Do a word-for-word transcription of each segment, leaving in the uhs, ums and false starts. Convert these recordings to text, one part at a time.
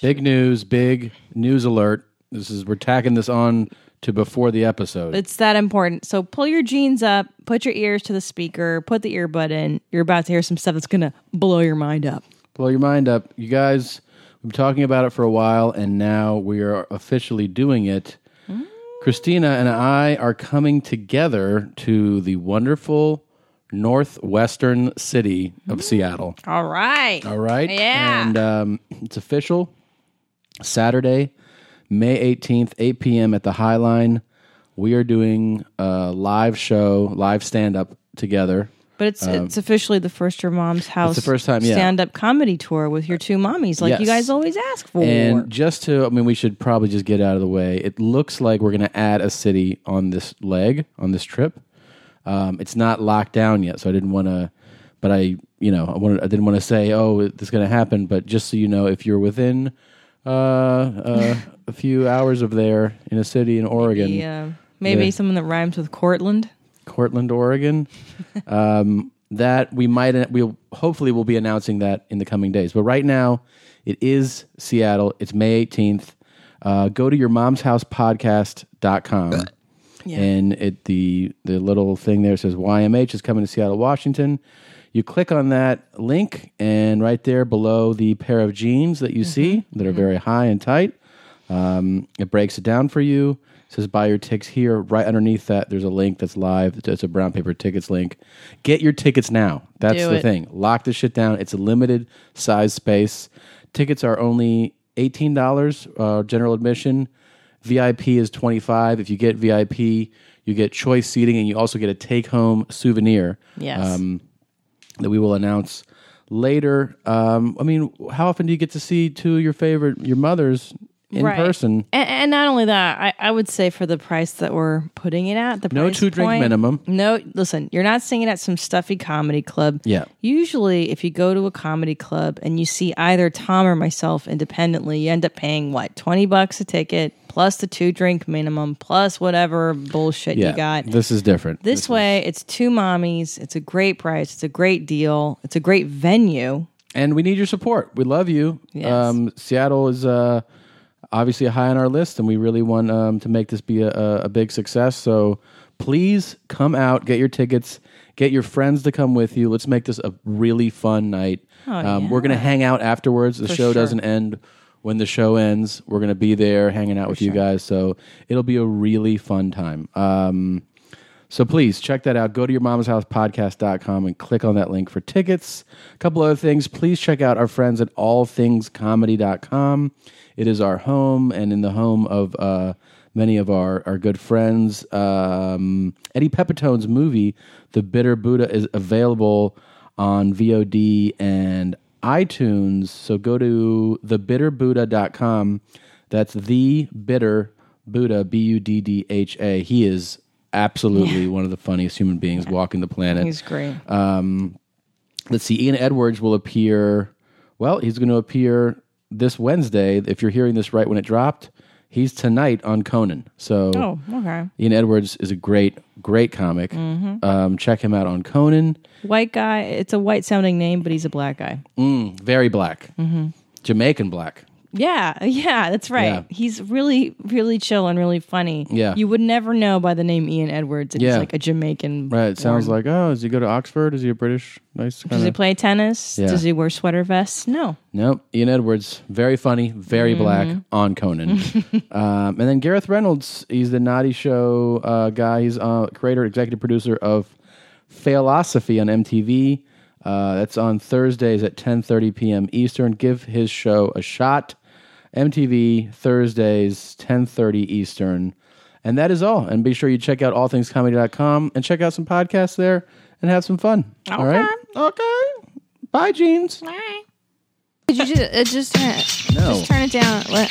Big news, big news alert. This is we're tacking this on to before the episode. It's that important. So pull your jeans up, put your ears to the speaker, put the earbud in. You're about to hear some stuff that's going to blow your mind up. Blow your mind up. You guys, we've been talking about it for a while, and now we are officially doing it. Mm. Christina and I are coming together to the wonderful northwestern city of mm. Seattle. All right. All right. Yeah. And um, it's official. Saturday, May eighteenth, eight p.m. at the High Line. We are doing a live show, live stand-up together. But it's um, it's officially the First Your Mom's House it's the first time, yeah. stand-up comedy tour with your two mommies, like yes. you guys always ask for. And just to, I mean, we should probably just get out of the way. It looks like we're going to add a city on this leg, on this trip. Um, it's not locked down yet, so I didn't want to, but I, you know, I wanted, I didn't want to say, oh, this is going to happen, but just so you know, if you're within uh, uh, a few hours of there in a city in Oregon. Maybe, uh, maybe the, someone that rhymes with Cortland. Cortland, Oregon. um, that we might, we'll hopefully we'll be announcing that in the coming days. But right now, it is Seattle. It's May eighteenth. Uh, go to your mom's house podcast dot com. Yeah. And it the the little thing there says Y M H is coming to Seattle, Washington. You click on that link, and right there below the pair of jeans that you mm-hmm. see that are mm-hmm. very high and tight, um, it breaks it down for you. It says buy your tickets here. Right underneath that, there's a link that's live. It's a brown paper tickets link. Get your tickets now. That's Do the it. thing. Lock this shit down. It's a limited size space. Tickets are only eighteen dollars, uh, general admission. V I P is twenty-five dollars. If you get V I P, you get choice seating, and you also get a take-home souvenir. Yes. Um, that we will announce later. Um, I mean, how often do you get to see two of your favorite, your mothers, in right. person? And, and not only that, I, I would say for the price that we're putting it at, the no price two drink point, minimum. No, listen, you're not singing at some stuffy comedy club. Yeah. Usually, if you go to a comedy club and you see either Tom or myself independently, you end up paying what, twenty bucks a ticket plus the two drink minimum plus whatever bullshit Yeah, you got. this is different. This, this way, is... it's two mommies. It's a great price. It's a great deal. It's a great venue. And we need your support. We love you. Yes. Um, Seattle is uh, obviously high on our list, and we really want um, to make this be a, a big success. So please come out, get your tickets, get your friends to come with you. Let's make this a really fun night. Oh, um, yeah. We're going to hang out afterwards. The For show sure. doesn't end when the show ends. We're going to be there hanging out For with sure. you guys. So it'll be a really fun time. Um, so please check that out. Go to your mom's house podcast dot com and click on that link for tickets. A couple other things. Please check out our friends at all things comedy dot com. It is our home, and in the home of uh, many of our, our good friends. Um, Eddie Pepitone's movie, The Bitter Buddha, is available on V O D and iTunes. So go to the bitter buddha dot com. That's The Bitter Buddha, B U D D H A. He is absolutely yeah. one of the funniest human beings walking the planet. He's great. Um, let's see. Ian Edwards will appear. Well, he's going to appear this Wednesday. If you're hearing this right when it dropped, he's tonight on Conan. So oh, okay. Ian Edwards is a great, great comic. Mm-hmm. Um, check him out on Conan. White guy. It's a white sounding name, but he's a black guy. Mm, very black. Mm-hmm. Jamaican black. Yeah, yeah, that's right. Yeah. He's really, really chill and really funny. Yeah. You would never know by the name Ian Edwards. It's Yeah. like a Jamaican. Right. It sounds born. like, oh, does he go to Oxford? Is he a British? Nice. Kinda... Does he play tennis? Yeah. Does he wear sweater vests? No. Nope. Ian Edwards, very funny, very Mm-hmm. black on Conan. um, and then Gareth Reynolds, he's the Naughty Show uh, guy. He's uh, creator, executive producer of Failosophy on M T V. Uh, that's on Thursdays at ten thirty p.m. Eastern. Give his show a shot. M T V, Thursdays, ten thirty Eastern. And that is all. And be sure you check out all things comedy dot com and check out some podcasts there and have some fun. Okay. All right? Okay. Bye, Jeans. All right. Did you just, uh, just, turn, No. just turn it down? What?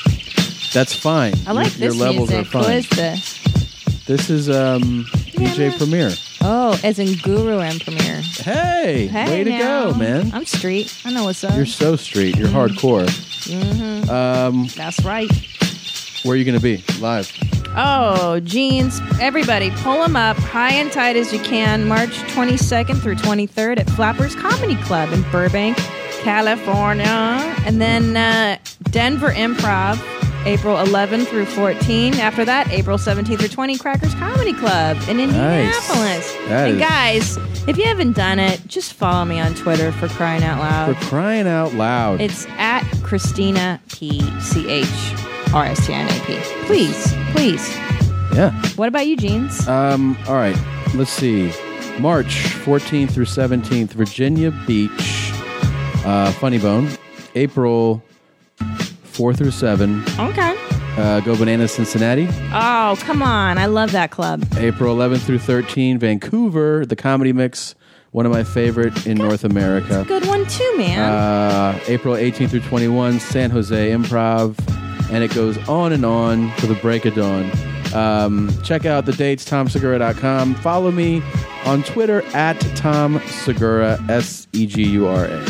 That's fine. I like your, this your levels music. are fine. What is this? This is um, D J Premier. Oh, as in Guru and Premier. Hey, Hey way to now. go, man. I'm street. I know what's up. You're so street. You're hardcore. Mm-hmm. Um, That's right. where are you going to be? Live. Oh, jeans. Everybody, pull them up high and tight as you can. March twenty-second through twenty-third at Flappers Comedy Club in Burbank, California. And then uh, Denver Improv, April eleventh through fourteenth. After that, April seventeenth through twentieth, Crackers Comedy Club in Indianapolis. That and is- guys, if you haven't done it, just follow me on Twitter for crying out loud. For crying out loud. It's at Christina P C H R S T I N A P. Please, please. Yeah. What about you, Jeans? Um, all right. Let's see. March fourteenth through seventeenth, Virginia Beach, uh, Funny Bone. April four through seven, Okay. uh, Go Bananas, Cincinnati. Oh, come on. I love that club. April eleventh through thirteenth, Vancouver, the Comedy Mix, one of my favorite in North America. Good one, too, man. Uh, April eighteenth through twenty-first, San Jose Improv, and it goes on and on to the break of dawn. Um, check out the dates, tom segura dot com. Follow me on Twitter at Tom Segura, S E G U R A.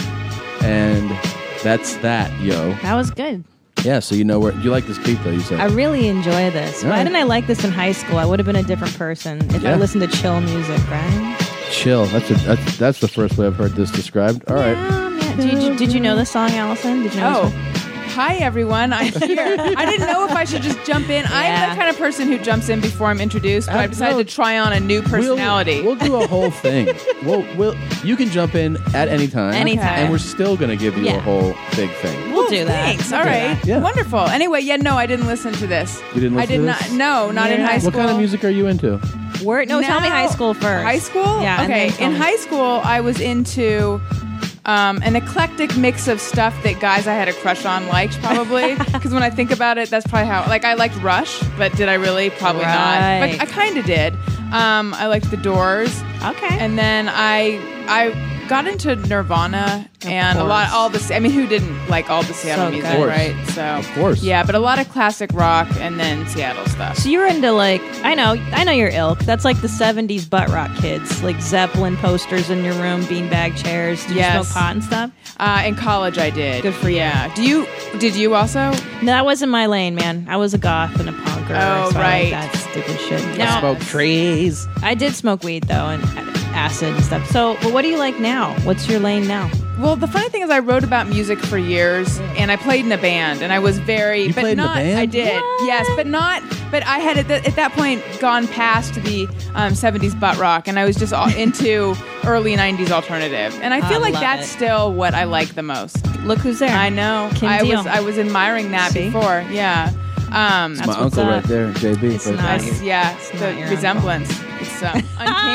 And that's that, yo. that was good. Yeah, so you know where you like this beat, though, you said. I really enjoy this. All Why right. didn't I like this in high school? I would have been a different person if Yeah. I listened to chill music, right? Chill. That's, a, that's that's the first way I've heard this described. All right. Um, yeah. Did, you, did you know this song, Allison? Did you know Oh, this one? hi everyone. I'm here. I didn't know if I should just jump in. Yeah. I'm the kind of person who jumps in before I'm introduced, but Uh, I decided no. to try on a new personality. We'll, we'll do a whole thing. we'll, we'll, you can jump in at any time. Anytime. And we're still going to give you Yeah. a whole big thing. We'll do that. Thanks. We'll All do right. that. Yeah. Wonderful. Anyway, yeah, no, I didn't listen to this. You didn't I listen did to not. this? No, not in Yeah. high school. What kind of music are you into? Where, no, tell me Now- high school first. High school? Yeah. and Okay. then tell In me- high school, I was into um, an eclectic mix of stuff that guys I had a crush on liked, probably. Because when I think about it, that's probably how. Like, I liked Rush, but did I really? Probably Right. not. But I kind of did. Um, I liked The Doors. Okay. And then I I got into Nirvana and a lot course. all the I mean who didn't like all the Seattle So music, good. Of course. right? So Of course. yeah, but a lot of classic rock and then Seattle stuff. So you're into like I know I know your ilk. That's like the seventies butt rock kids, like Zeppelin posters in your room, beanbag chairs. Do you Yes. smoke pot and stuff? Uh, in college, I did. Good for you. Yeah. Do you? Did you also? No, that wasn't my lane, man. I was a goth and a punker. Oh, so I right. like that stupid shit. I Now, smoke trees. I did smoke weed though and acid and stuff. So, but what do you like now? What's your lane now? Well, the funny thing is, I wrote about music for years, and I played in a band, and I was very. You but played in a not, band? I did. What? Yes, but not. But I had at, th- at that point gone past the um, seventies butt rock, and I was just all into early nineties alternative, and I feel I like love that's it. still what I like the most. Look who's there. I know. Kim I Deal. was I was admiring that See? before. Yeah. Um, My what's uncle up. right there, J B. It's right not there. I s- yeah, not the your resemblance. It's uh,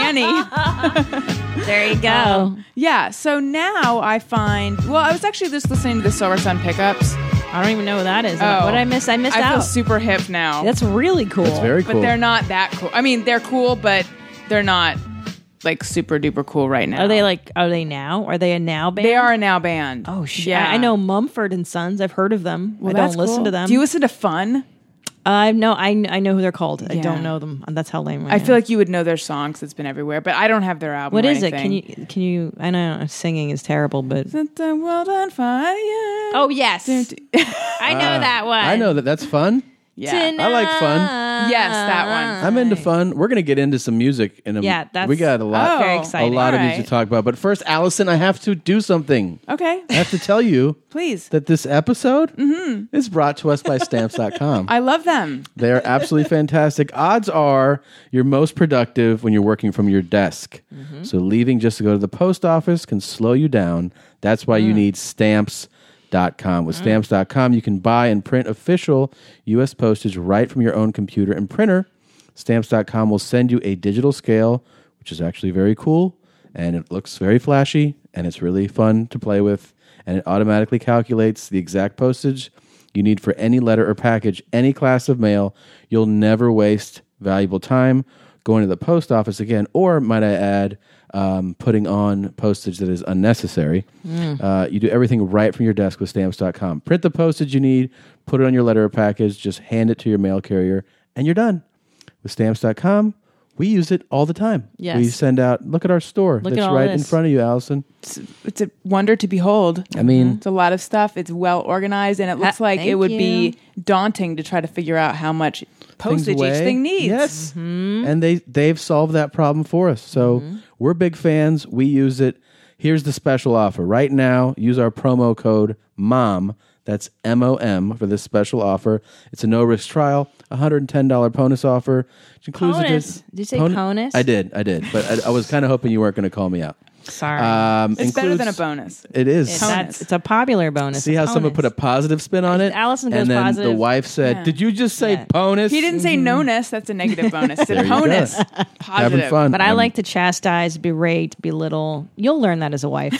uncanny. There you go. Um, yeah, so now I find. Well, I was actually just listening to the Silver Sun pickups. I don't even know what that is. Oh. What did I miss? I missed I out. feel super hip now. That's really cool. That's very cool. But they're not that cool. I mean, they're cool, but they're not like super duper cool right now. Are they like? Are they now? Are they a now band? They are a now band. Oh shit! Yeah, I I know Mumford and Sons. I've heard of them. Well, I don't that's listen cool. to them. Do you listen to Fun? I know. I I know who they're called. I Yeah. don't know them. That's how lame I I am. feel like you would know their songs. It's been everywhere, but I don't have their album. What or is it? anything. Can you? Can you? I know singing is terrible, but Set the world on fire. oh yes, I know that one. I know that. That's fun. Yeah. I like fun. Yes, that one. I'm into fun. We're going to get into some music in a Yeah, that's We got a lot, very Oh, exciting. a lot of All music right. to talk about. But first, Allison, I have to do something. Okay. I have to tell you Please. that this episode is brought to us by stamps dot com. I love them. They're absolutely fantastic. Odds are you're most productive when you're working from your desk. So leaving just to go to the post office can slow you down. That's why you need stamps dot com. With stamps dot com, you can buy and print official U S postage right from your own computer and printer. stamps dot com will send you a digital scale, which is actually very cool, and it looks very flashy, and it's really fun to play with, and it automatically calculates the exact postage you need for any letter or package, any class of mail. You'll never waste valuable time going to the post office again, or might I add, um, putting on postage that is unnecessary. Uh, you do everything right from your desk with stamps dot com. Print the postage you need, put it on your letter or package, just hand it to your mail carrier, and you're done. With stamps dot com, we use it all the time. Yes. We send out, look at our store. Look That's at all right in this. front of you, Allison. It's, it's a wonder to behold. I mean, It's a lot of stuff. It's well organized, and it looks Ha- like thank it would you. be daunting to try to figure out how much postage each away. thing needs. Yes, Mm-hmm. and they they've solved that problem for us. So we're big fans. We use it. Here's the special offer. Right now, use our promo code MOM. That's M O M for this special offer. It's a no-risk trial, one hundred ten dollars bonus offer. Which includes Bonus? A, Did you say pon- bonus? I did, I did. But I, I was kind of hoping you weren't going to call me out. Sorry. Um, It's better includes- than a bonus. It is. It's, that's, it's a popular bonus. See a how someone bonus. put a positive spin on it? Allison goes and then positive. the wife said, Yeah. did you just say Yeah. bonus? He didn't say no-ness. That's a negative bonus. It's There a you go. bonus. Having Positive. fun. But I Um, like to chastise, berate, belittle. You'll learn that as a wife.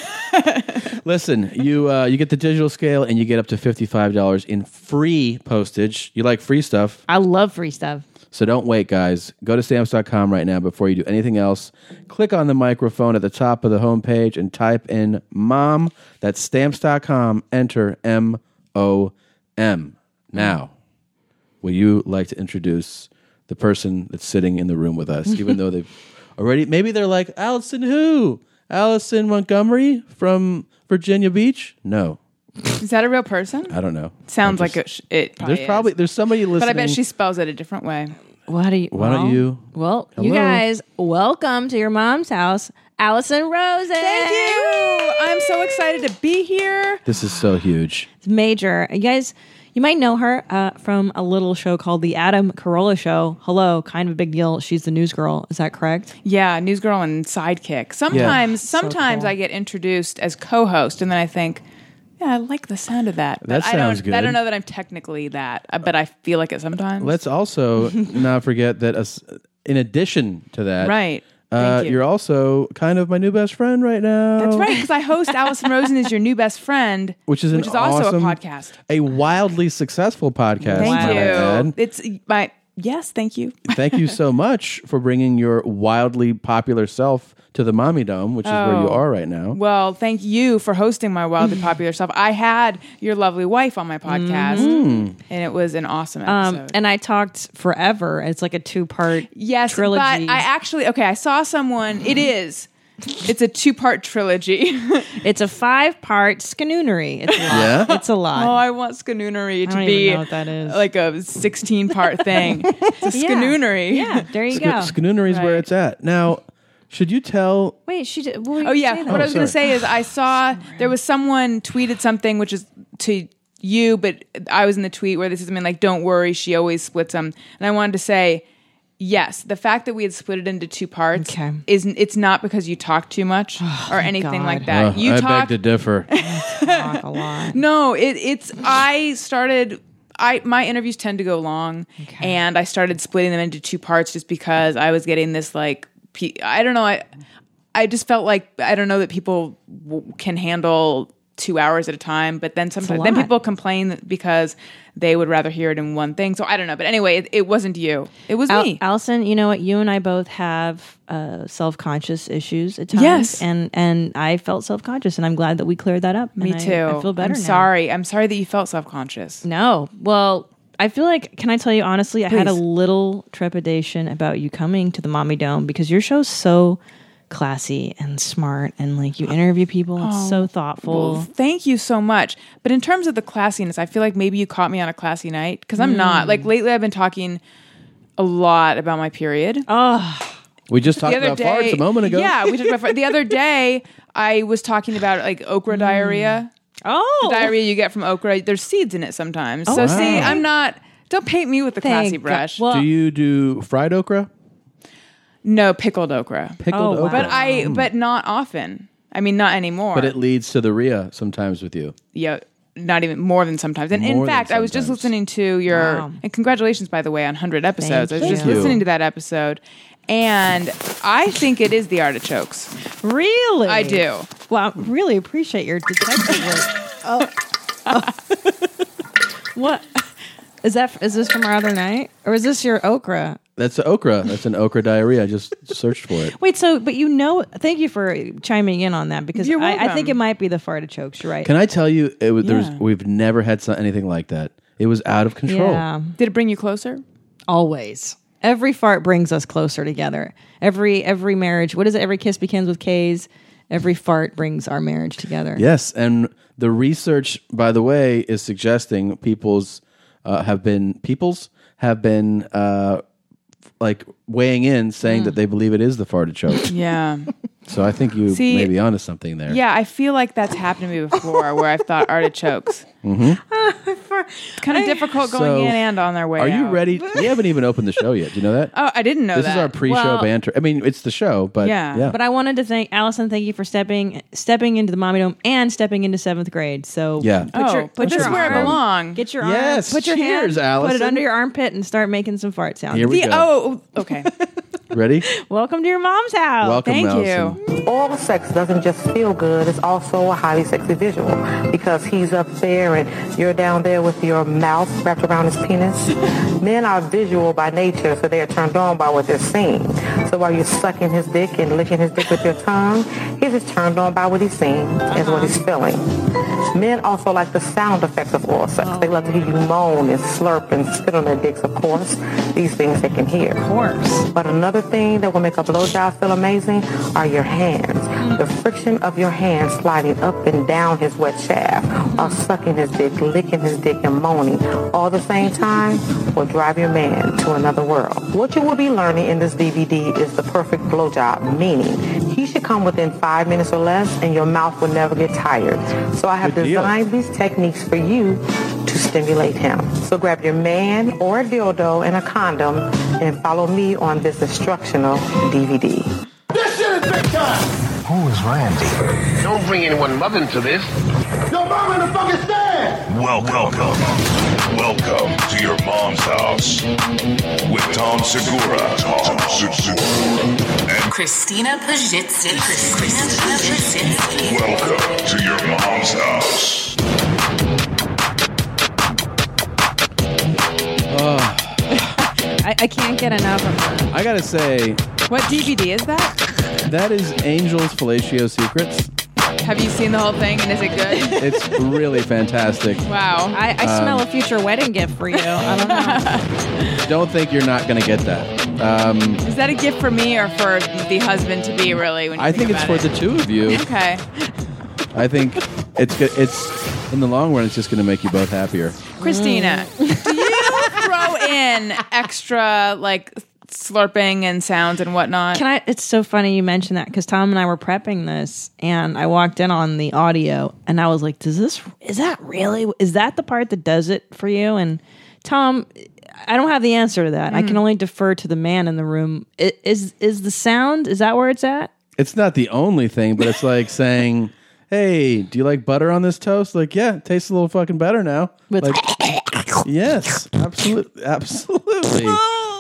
Listen, you uh, you get the digital scale and you get up to fifty-five dollars in free postage. You like free stuff, I love free stuff. so don't wait, guys. Go to stamps dot com right now before you do anything else. Click on the microphone at the top of the homepage and type in MOM. That's stamps dot com. Enter M O M. Now, would you like to introduce the person that's sitting in the room with us, even though they've already, maybe they're like, Allison who? Allison Montgomery from Virginia Beach? No, Is that a real person? I don't know. Sounds I like just- it, sh- it probably There's probably, is. there's somebody listening. But I bet she spells it a different way. What do you? Why don't well, you- Well, you Hello? guys, welcome to your mom's house, Allison Rosen. Thank you. I'm so excited to be here. This is so huge. It's major. You guys, you might know her uh, from a little show called The Adam Carolla Show. Hello, kind of a big deal. She's the news girl. Is that correct? Yeah, Newsgirl and Sidekick. Sometimes, So sometimes cool. I get introduced as co-host, and then I think, yeah, I like the sound of that. But That I sounds don't, good. I don't know that I'm technically that, uh, but I feel like it sometimes. Let's also not forget that as, in addition to that, Right. Uh, Thank you. You're also kind of my new best friend right now. That's right, because I host Allison Rosen is Your New Best Friend, Which is an which is also awesome- a podcast. A wildly successful podcast. Thank might I you. add. It's my yes, thank you. Thank you so much for bringing your wildly popular self to the Mommy Dome, which is where you Oh. are right now. Well, thank you for hosting my wildly popular stuff. I had your lovely wife on my podcast, Mm-hmm. and it was an awesome episode. Um, and I talked forever. It's like a two-part yes, trilogy. but I actually okay. I saw someone. It is. It's a two-part trilogy. It's a five-part scanoonery. It's a lot. Yeah? It's a lot. Oh, I want Scanoonery to don't be even know what that is. like a sixteen-part thing. It's a Yeah. Scanoonery. Yeah, there you go. Scanoonery is where Right. it's at. Now, should you tell... Wait, she did. What were you Oh yeah. saying What then? I was going to sorry. say is I saw there was someone tweeted something which is to you, but I was in the tweet where this is something like, "Don't worry, she always splits them," and I wanted to say. Yes, the fact that we had split it into two parts Okay. is it's not because you talk too much or anything God. like that. Uh, you I talk beg to differ. Talk a lot. No, it, it's I started. I my interviews tend to go long, and I started splitting them into two parts just because I was getting this like pe- I don't know I I just felt like I don't know that people w- can handle two hours at a time, but then sometimes then lot. people complain that because they would rather hear it in one thing. So I don't know, but anyway, it, it wasn't you, it was Al- me. Allison, you know what? You and I both have uh, self-conscious issues at times. Yes. and and I felt self-conscious, and I'm glad that we cleared that up. me and I- too. I, feel better I'm now. sorry. I'm sorry that you felt self conscious. No, well, I feel like. Can I tell you honestly? I had a Please. little trepidation about you coming to the Mommy Dome because your show's so classy and smart, and like you interview people. It's so thoughtful. Well, thank you so much. But in terms of the classiness, I feel like maybe you caught me on a classy night because I'm not. Like lately, I've been talking a lot about my period. We just talked the other about day, farts a moment ago. yeah, we talked about fart- the other day. I was talking about like okra diarrhea, Oh, diarrhea you get from okra. There's seeds in it sometimes. so wow. see, I'm not. Don't paint me with the Thank classy God. brush. Well, Do you do fried okra? no, pickled okra. Pickled Oh, wow. okra? But I, but not often. I mean, not anymore. But it leads to the R I A sometimes with you. yeah, not even more than sometimes. And More in than fact, I was just sometimes. listening to your Wow. and congratulations by the way on one hundred episodes. Thank I was just you. listening to that episode, and I think it is the artichokes. really? I do. Well, I really appreciate your detective work. oh. oh. What is that? Is this from our other night, or is this your okra? That's an okra. That's an okra diarrhea. I just searched for it. Wait, so but you know? Thank you for chiming in on that because You're I, I think welcome. it might be the fartichokes. You're right. Can I tell you, it was, there's, Yeah. we've never had so, anything like that. It was out of control. Yeah, Did it bring you closer? always. Every fart brings us closer together. Every every marriage. What is it? Every kiss begins with K's. Every fart brings our marriage together. Yes, and the research, by the way, is suggesting people's uh, have been people's have been uh, like weighing in, saying that they believe it is the fartichoke. Yeah. So I think you See, may be onto something there. Yeah, I feel like that's happened to me before, where I've thought artichokes. Mm-hmm. It's kind of difficult going So, in and on their way. Are you out. ready? We haven't even opened the show yet. Do you know that? Oh, I didn't know this that. is our pre-show Well- banter. I mean, it's the show, but Yeah. yeah. But I wanted to thank Allison. Thank you for stepping stepping into the Mommy Dome and stepping into seventh grade. So Yeah. put Oh, your, but put this your is where I arm- belong. Get your Yes, arm. Put your cheers, hand. Allison. Put it under your armpit and start making some fart sounds. Here we The, go. oh, okay. Ready? Welcome to your mom's house. Welcome, Thank Allison. you. Oral sex doesn't just feel good, it's also a highly sexy visual because he's up there and you're down there with your mouth wrapped around his penis. Men are visual by nature, so they are turned on by what they're seeing. So while you're sucking his dick and licking his dick with your tongue, he's just turned on by what he's seeing and what he's feeling. Men also like the sound effects of oral sex. They love to hear you moan and slurp and spit on their dicks, of course. These things they can hear. Of course. But another thing that will make a blowjob feel amazing are your hands. The friction of your hands sliding up and down his wet shaft while sucking his dick, licking his dick, and moaning all the same time will drive your man to another world. What you will be learning in this D V D is the perfect blowjob, meaning he should come within five minutes or less and your mouth will never get tired. So I have Good deal. designed these techniques for you to stimulate him. So grab your man or a dildo and a condom and follow me on this instructional D V D. This shit is big time! Who is Randy? Don't bring anyone love into this. Yo, mom in the fucking stand! Welcome, welcome to your mom's house with Tom Segura, Tom Segura, and Christina Pajitsky. Christina Pajitsky. welcome to your mom's house. I, I can't get enough of that. I gotta say, What D V D is that? that is Angel's Fellatio Secrets. Have you seen the whole thing, and is it good? It's really fantastic. Wow. I, I Um, smell a future wedding gift for you. I don't know. Don't think you're not gonna get that. Um, Is that a gift for me or for the husband to be, really? When you I think it's about for it? the two of you. Okay. I think it's good. It's in the long run, it's just gonna make you both happier. Christina, do you throw in extra, like, slurping and sounds and whatnot? Can I? It's so funny you mentioned that because Tom and I were prepping this, and I walked in on the audio, and I was like, "Does this? Is that really? Is that the part that does it for you?" And Tom, I don't have the answer to that. I can only defer to the man in the room. I- Is is the sound? Is that where it's at? It's not the only thing, but it's like saying, "Hey, do you like butter on this toast?" Like, yeah, it tastes a little fucking better now. With Like, yes, absolutely, absolutely.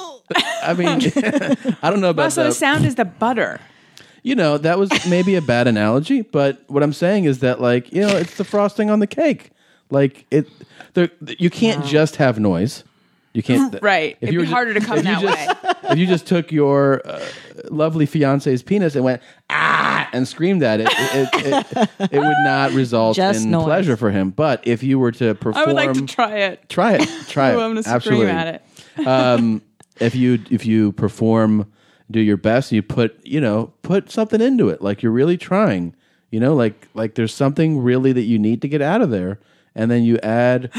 I mean, I don't know about Well, so the, the sound is the butter. you know, that was maybe a bad analogy, but what I'm saying is that, like, you know, it's the frosting on the cake. Like it, there, you can't just have noise. You can't. Right. It'd you be were ju- harder to come if you that just- way. If you just took your uh, lovely fiance's penis and went ah and screamed at it, it, it, it, it would not result Just in noise. pleasure for him. But if you were to perform, I would like to try it. try it, try it. Ooh, I'm going to Absolutely. scream at it. um, if you if you perform, do your best, and you put you know put something into it, like you're really trying. You know, like like there's something really that you need to get out of there, and then you add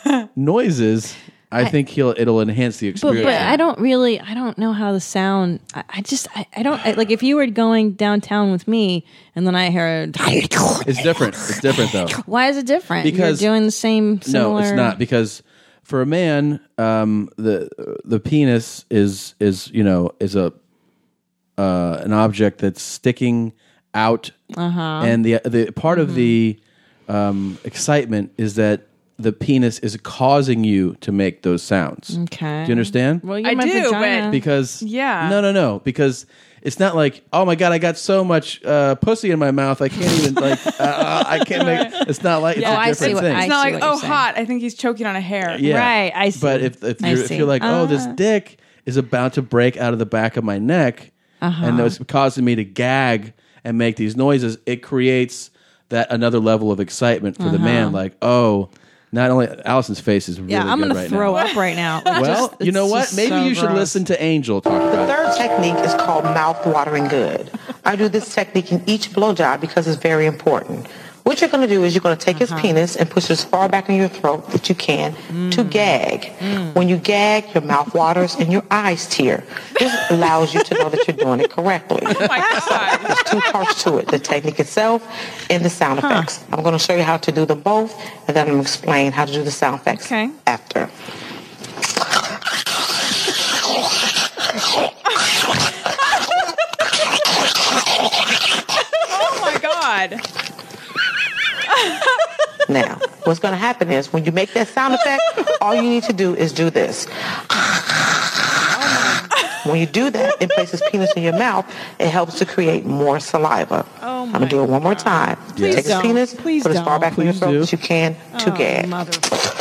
noises. I, think he'll it'll enhance the But, experience. but I don't really, I don't know how the sound. I, I just, I, I don't I, like. If you were going downtown with me, and then I heard, It's different. It's different though. why is it different? Because- you're doing the same. Similar, No, it's not, because for a man, um, the the penis is is you know is a uh, an object that's sticking out, uh-huh. and the the part of the um, excitement is that the penis is causing you to make those sounds. Okay. Do you understand? Well, you're I my do, vagina. but- Because Yeah. no, no, no, because. It's not like, oh my god, I got so much uh, pussy in my mouth, I can't even like, uh, I can't make. It's not like it's Yeah, a I see different what- thing. I It's not see like, what you're oh, saying. hot. I think he's choking on a hair. Yeah. Right, I see. But if if I you're, if see. you're like, oh, this Ah. dick is about to break out of the back of my neck, Uh-huh. and it's causing me to gag and make these noises, it creates that another level of excitement for the man. Like, oh, not only Allison's face is really Yeah, I'm good gonna right throw now. up right now. Like, Well, just- you know it's what? just Maybe so you should gross. listen to Angel talk The about it. third technique is called mouth watering good. I do this technique in each blowjob because it's very important. What you're going to do is you're going to take uh-huh. his penis and push it as far back in your throat that you can mm. to gag. Mm. When you gag, your mouth waters and your eyes tear. This allows you to know that you're doing it correctly. Oh my God. There's two parts to it, the technique itself and the sound huh. effects. I'm going to show you how to do them both, and then I'm going to explain how to do the sound effects okay. after. Oh my God. Now, what's going to happen is when you make that sound effect, all you need to do is do this. When you do that and place his penis in your mouth, it helps to create more saliva. Oh I'm going to do it one more time. Please Take don't. his penis, Please put it as far back in your throat do. as you can to oh, gag. Mother.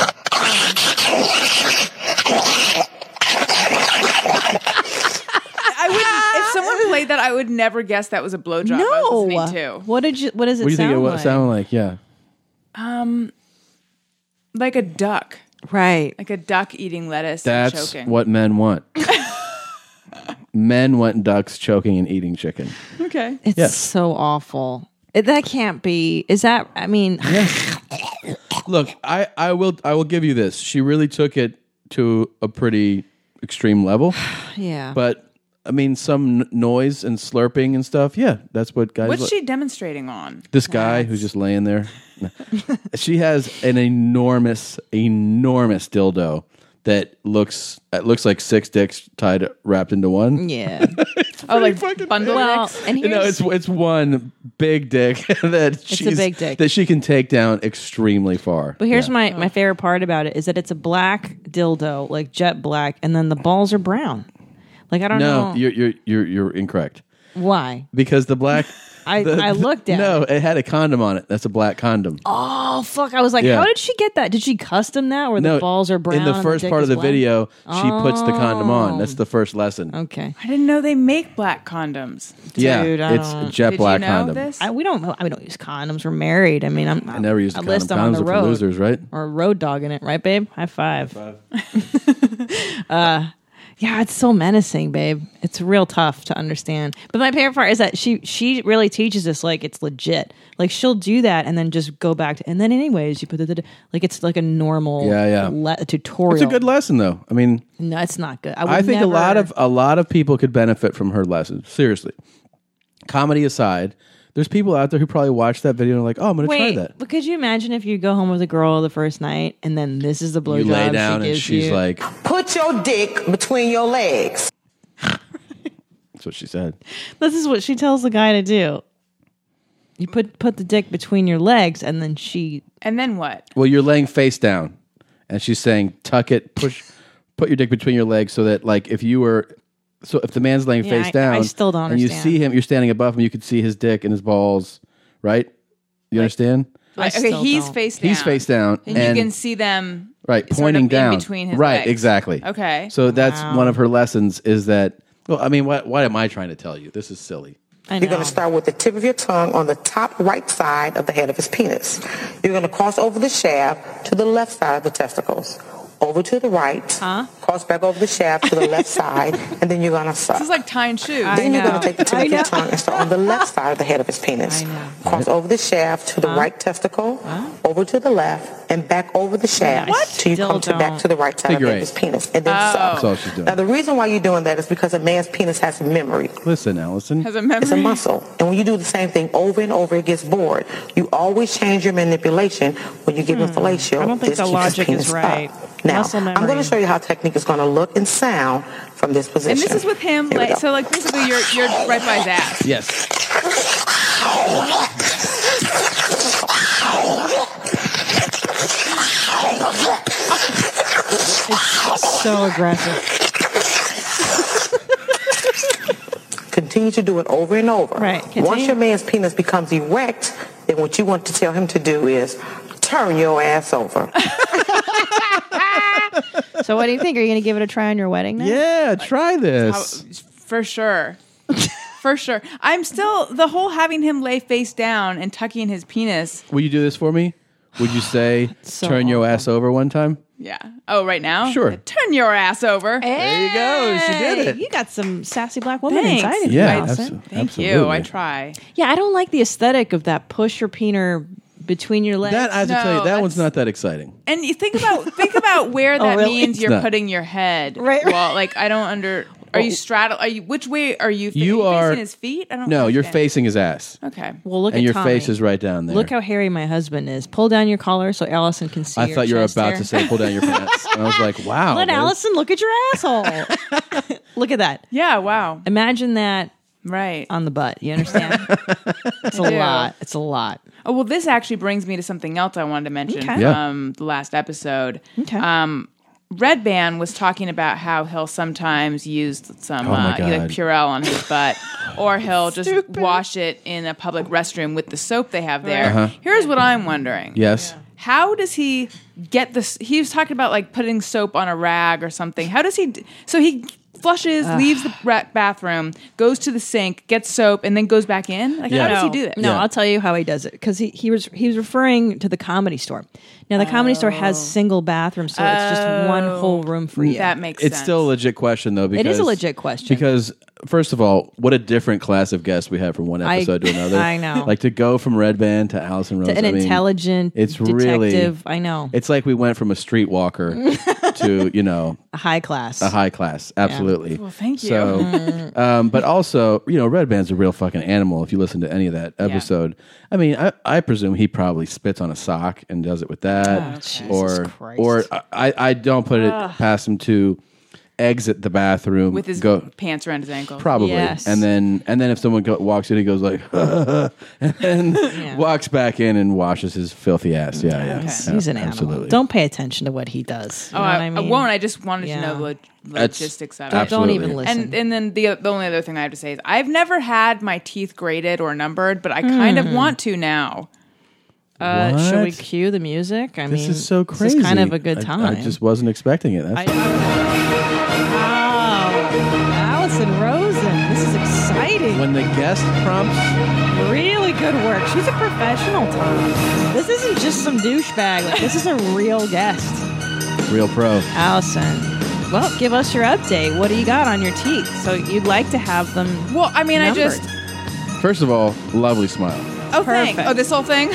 I wouldn't. If someone played that, I would never guess that was a blowjob. No. I was listening to. What did you? What does it What do you sound think it like? sound like? Yeah. Um, like a duck, Right. like a duck eating lettuce That's and choking. what men want. Men want ducks choking and eating chicken. Okay. It's Yeah. so awful. It, that can't be. Is that? I mean, Look, I, I will I will give you this. She really took it to a pretty extreme level. yeah. But I mean, some n- noise and slurping and stuff. Yeah, that's what guys. What's li- she demonstrating on? This guy who's just laying there. She has an enormous, enormous dildo that looks it looks like six dicks tied wrapped into one. yeah. Oh, like bundle Well, dicks? and You know, here's it's it's one big dick that she's, a big dick. that she can take down extremely far. But here's Yeah. my, my favorite part about it is that it's a black dildo, like jet black, and then the balls are brown. Like I don't no, know you're you're you're you're incorrect why. because the black. I, the- I looked at No, it. it had a condom on it. That's a black condom. Oh fuck! I was like, Yeah. how did she get that? Did she custom that where no, the balls are brown? in the and first dick part is of the black? video, she puts the condom on. That's the first lesson. Okay. I didn't know they make black condoms. Yeah, Dude, I it's don't- jet Did black you know condom. this? I, we don't. I, we don't use condoms. We're married. I mean, I'm. I never used a I condom. list them on Condoms the are for road. losers, right? Or road dogging it, right, babe? High five. uh, yeah, it's so menacing, babe. It's real tough to understand. But my favorite part is that she she really teaches us like it's legit. Like she'll do that and then just go back to. And then anyways, you put the like it's like a normal Yeah, yeah. le- tutorial. It's a good lesson, though. I mean, No, it's not good. I, would I think never, a lot of a lot of people could benefit from her lessons. Seriously, comedy aside, there's people out there who probably watch that video and are like, "Oh, I'm going to try Wait, that." but could you imagine if you go home with a girl the first night and then this is the blowjob You lay she down and gives she's you? like, Put your dick between your legs. "That's what she said." This is what she tells the guy to do. You put put the dick between your legs, and then she. And then what? Well, you're laying face down, and she's saying, "Tuck it, push, put your dick between your legs, so that like if you were, so if the man's laying Yeah, face I- down, I still don't and you understand. see him, you're standing above him, you could see his dick and his balls, right? You understand? I Like, okay, still he's don't. face down. He's face down, And, and you can see them right sort pointing of down in between his right legs. exactly. Okay. So that's one of her lessons is that. Well, I mean, what what am I trying to tell you? This is silly. I know. You're going to start with the tip of your tongue on the top right side of the head of his penis. You're going to cross over the shaft to the left side of the testicles. Over to the right, Huh? cross back over the shaft to the left side, and then you're going to suck. This is like tying shoes. I Then you're know. going to take the tip I of your know. tongue and start on the left side of the head of his penis. I know. Cross over the shaft to the right testicle, over to the left, and back over the shaft What? till you Still come to back don't. to the right side Figure of eight. his penis, and then Oh. suck. That's all she's doing. Now the reason why you're doing that is because a man's penis has memory. Listen, Allison. Has a memory. It's a muscle. And when you do the same thing over and over, it gets bored. You always change your manipulation when you give him fellatio. I don't think This the keeps his logic is penis right. up. Now, Muscle I'm memory. going to show you how technique is going to look and sound from this position. And this is with him. Here we Like, go. so, like, basically, you're you're right by his ass. Yes. so aggressive. Continue to do it over and over. Right, Once continue. your man's penis becomes erect, then what you want to tell him to do is turn your ass over. So what do you think? Are you going to give it a try on your wedding night? Yeah, try this. Oh, for sure. For sure. I'm still, the whole having him lay face down and tucking his penis. Will you do this for me? Would you say So turn your awful. ass over one time? Yeah. Oh, right now? Sure. Turn your ass over. There you go. She did Hey, it. You got some sassy black woman Thanks. inside of Yeah, you, Allison. abso- Thank absolutely. you. I try. Yeah, I don't like the aesthetic of that push your peener between your legs. That I have to No, tell you, that that's- one's not that exciting. And you think about think about where that really? means you're not. putting your head. Right, right. Well, like I don't under. Are you straddle? Are you which way are you? Fa- You are you are- facing his feet. I don't. No, you're understand. facing his ass, Okay. well, look and at your Tommy. face is right down there. Look how hairy my husband is. Pull down your collar so Allison can see. I your thought you were chest about hair. to say pull down your pants, and I was like, wow. Let Liz. Allison look at your asshole. Look at that. Yeah. Wow. Imagine that Right. on the butt. You understand? It's a I do. lot. It's a lot. Oh well, this actually brings me to something else I wanted to mention Okay. from Yeah. the last episode. Okay. Um, Red Band was talking about how he'll sometimes use some Oh, my uh, either God. Purell on his butt, or he'll just wash it in a public restroom with the soap they have there. Uh-huh. Here's what I'm wondering. Yes. How does he get this? He was talking about like putting soap on a rag or something. How does he? d- So he flushes, leaves the ra- bathroom, goes to the sink, gets soap, and then goes back in. Like, Yeah. how does he No. do that? No, Yeah. I'll tell you how he does it because he, he was he was referring to the Comedy Store. Now the Comedy Store has single bathrooms, so it's just one whole room for you. That makes It's sense. still a legit question though. Because, It is a legit question. because first of all, what a different class of guests we have from one I- episode to another. I know. Like to go from Red Band to Allison Rose. To an I mean, intelligent it's detective. really- I know. It's like we went from a streetwalker to you know A high class. a high class. Absolutely. Well, thank you. So, um, but also, you know, Red Band's a real fucking animal. If you listen to any of that episode, I mean, I, I presume he probably spits on a sock and does it with that, Jesus or Christ. or I, I don't put it past him to exit the bathroom with his go. pants around his ankle. Probably, Yes. and then and then if someone go, walks in, he goes like, and then walks back in and washes his filthy ass. Yeah, yeah, He's, yeah, he's an absolutely. animal. Don't pay attention to what he does. You Oh, know I, what I I mean? won't. I just wanted Yeah. to know the lo- That's- logistics of Don't, it. don't Absolutely. even listen. And and then the the only other thing I have to say is I've never had my teeth graded or numbered, but I kind of want to now. uh, should we What? cue the music? I This mean, is so crazy. This is kind of a good I- time. I, just wasn't expecting it. That's Wow. Allison Rosen. This is exciting. when the guest prompts. Really good work. She's a professional, Tom. This isn't just some douchebag. Like, this is a real guest. Real pro. Allison, well, give us your update. What do you got on your teeth? So you'd like to have them Well, I mean, numbered. I just First of all, lovely smile. oh, thanks. Perfect. Oh, this whole thing.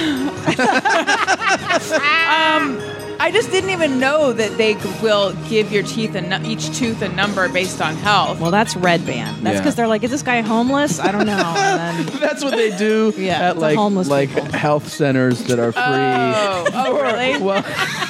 um, I just didn't even know that they will give your teeth a nu- each tooth a number based on health. Well, that's Red Band. That's Yeah. because they're like, is this guy homeless? I don't know. And then, That's what they do Yeah, at the like homeless like people. health centers that are free. oh, oh, really? Well,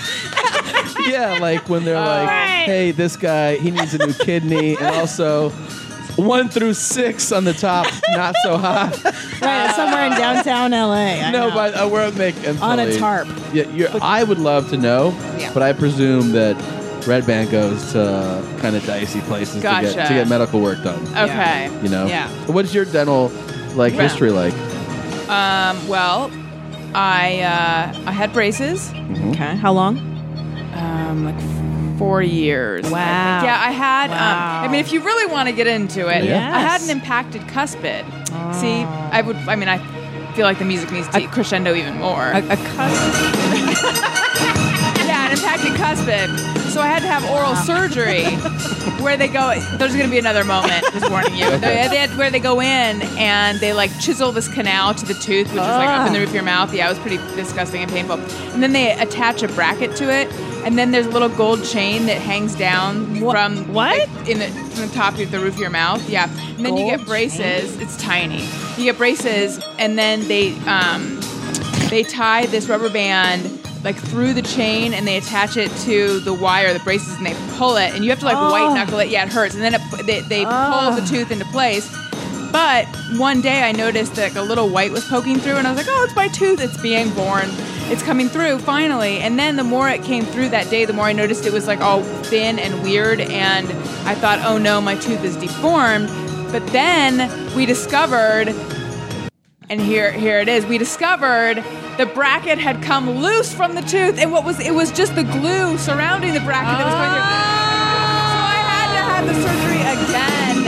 yeah, like when they're like, Right. "Hey, this guy, he needs a new kidney," and also one through six on the top, not so hot. right, it's somewhere in downtown L A. I no, know. but uh, we're making On a tarp. Yeah, you're, I would love to know, Yeah. but I presume that Red Band goes to kind of dicey places to get Gotcha. to get medical work done. Okay. You know, Yeah. What's your dental like Yeah. history like? Um. Well, I uh, I had braces. Okay, how long? Um, like four years. Wow. I think. Yeah, I had. Wow. Um, I mean, if you really want to get into it, Yeah. I had Yes. an impacted cuspid. See, I would. I mean, I feel like the music needs to crescendo even more. A, a cusp. yeah, an impacted cuspid. So I had to have oral surgery, where they go. There's going to be another moment. Just warning you. They, they had, where they go in and they like chisel this canal to the tooth, which is like up in the roof of your mouth. Yeah, it was pretty disgusting and painful. And then they attach a bracket to it, and then there's a little gold chain that hangs down Wha- from what? like, in the from the top of the roof of your mouth. Yeah, and then you Gold get braces. It's tiny. You get braces, and then they um they tie this rubber band like through the chain, and they attach it to the wire, the braces, and they pull it, and you have to like Oh. white knuckle it. Yeah, it hurts, and then it, they they pull the tooth into place. But one day I noticed that like, a little white was poking through, and I was like, "Oh, it's my tooth! It's being born. It's coming through finally." And then the more it came through that day, the more I noticed it was like all thin and weird, and I thought, "Oh no, my tooth is deformed." But then we discovered. And here, here it is. We discovered the bracket had come loose from the tooth, and what was it was just the glue surrounding the bracket that was going through. So I had to have the surgery again.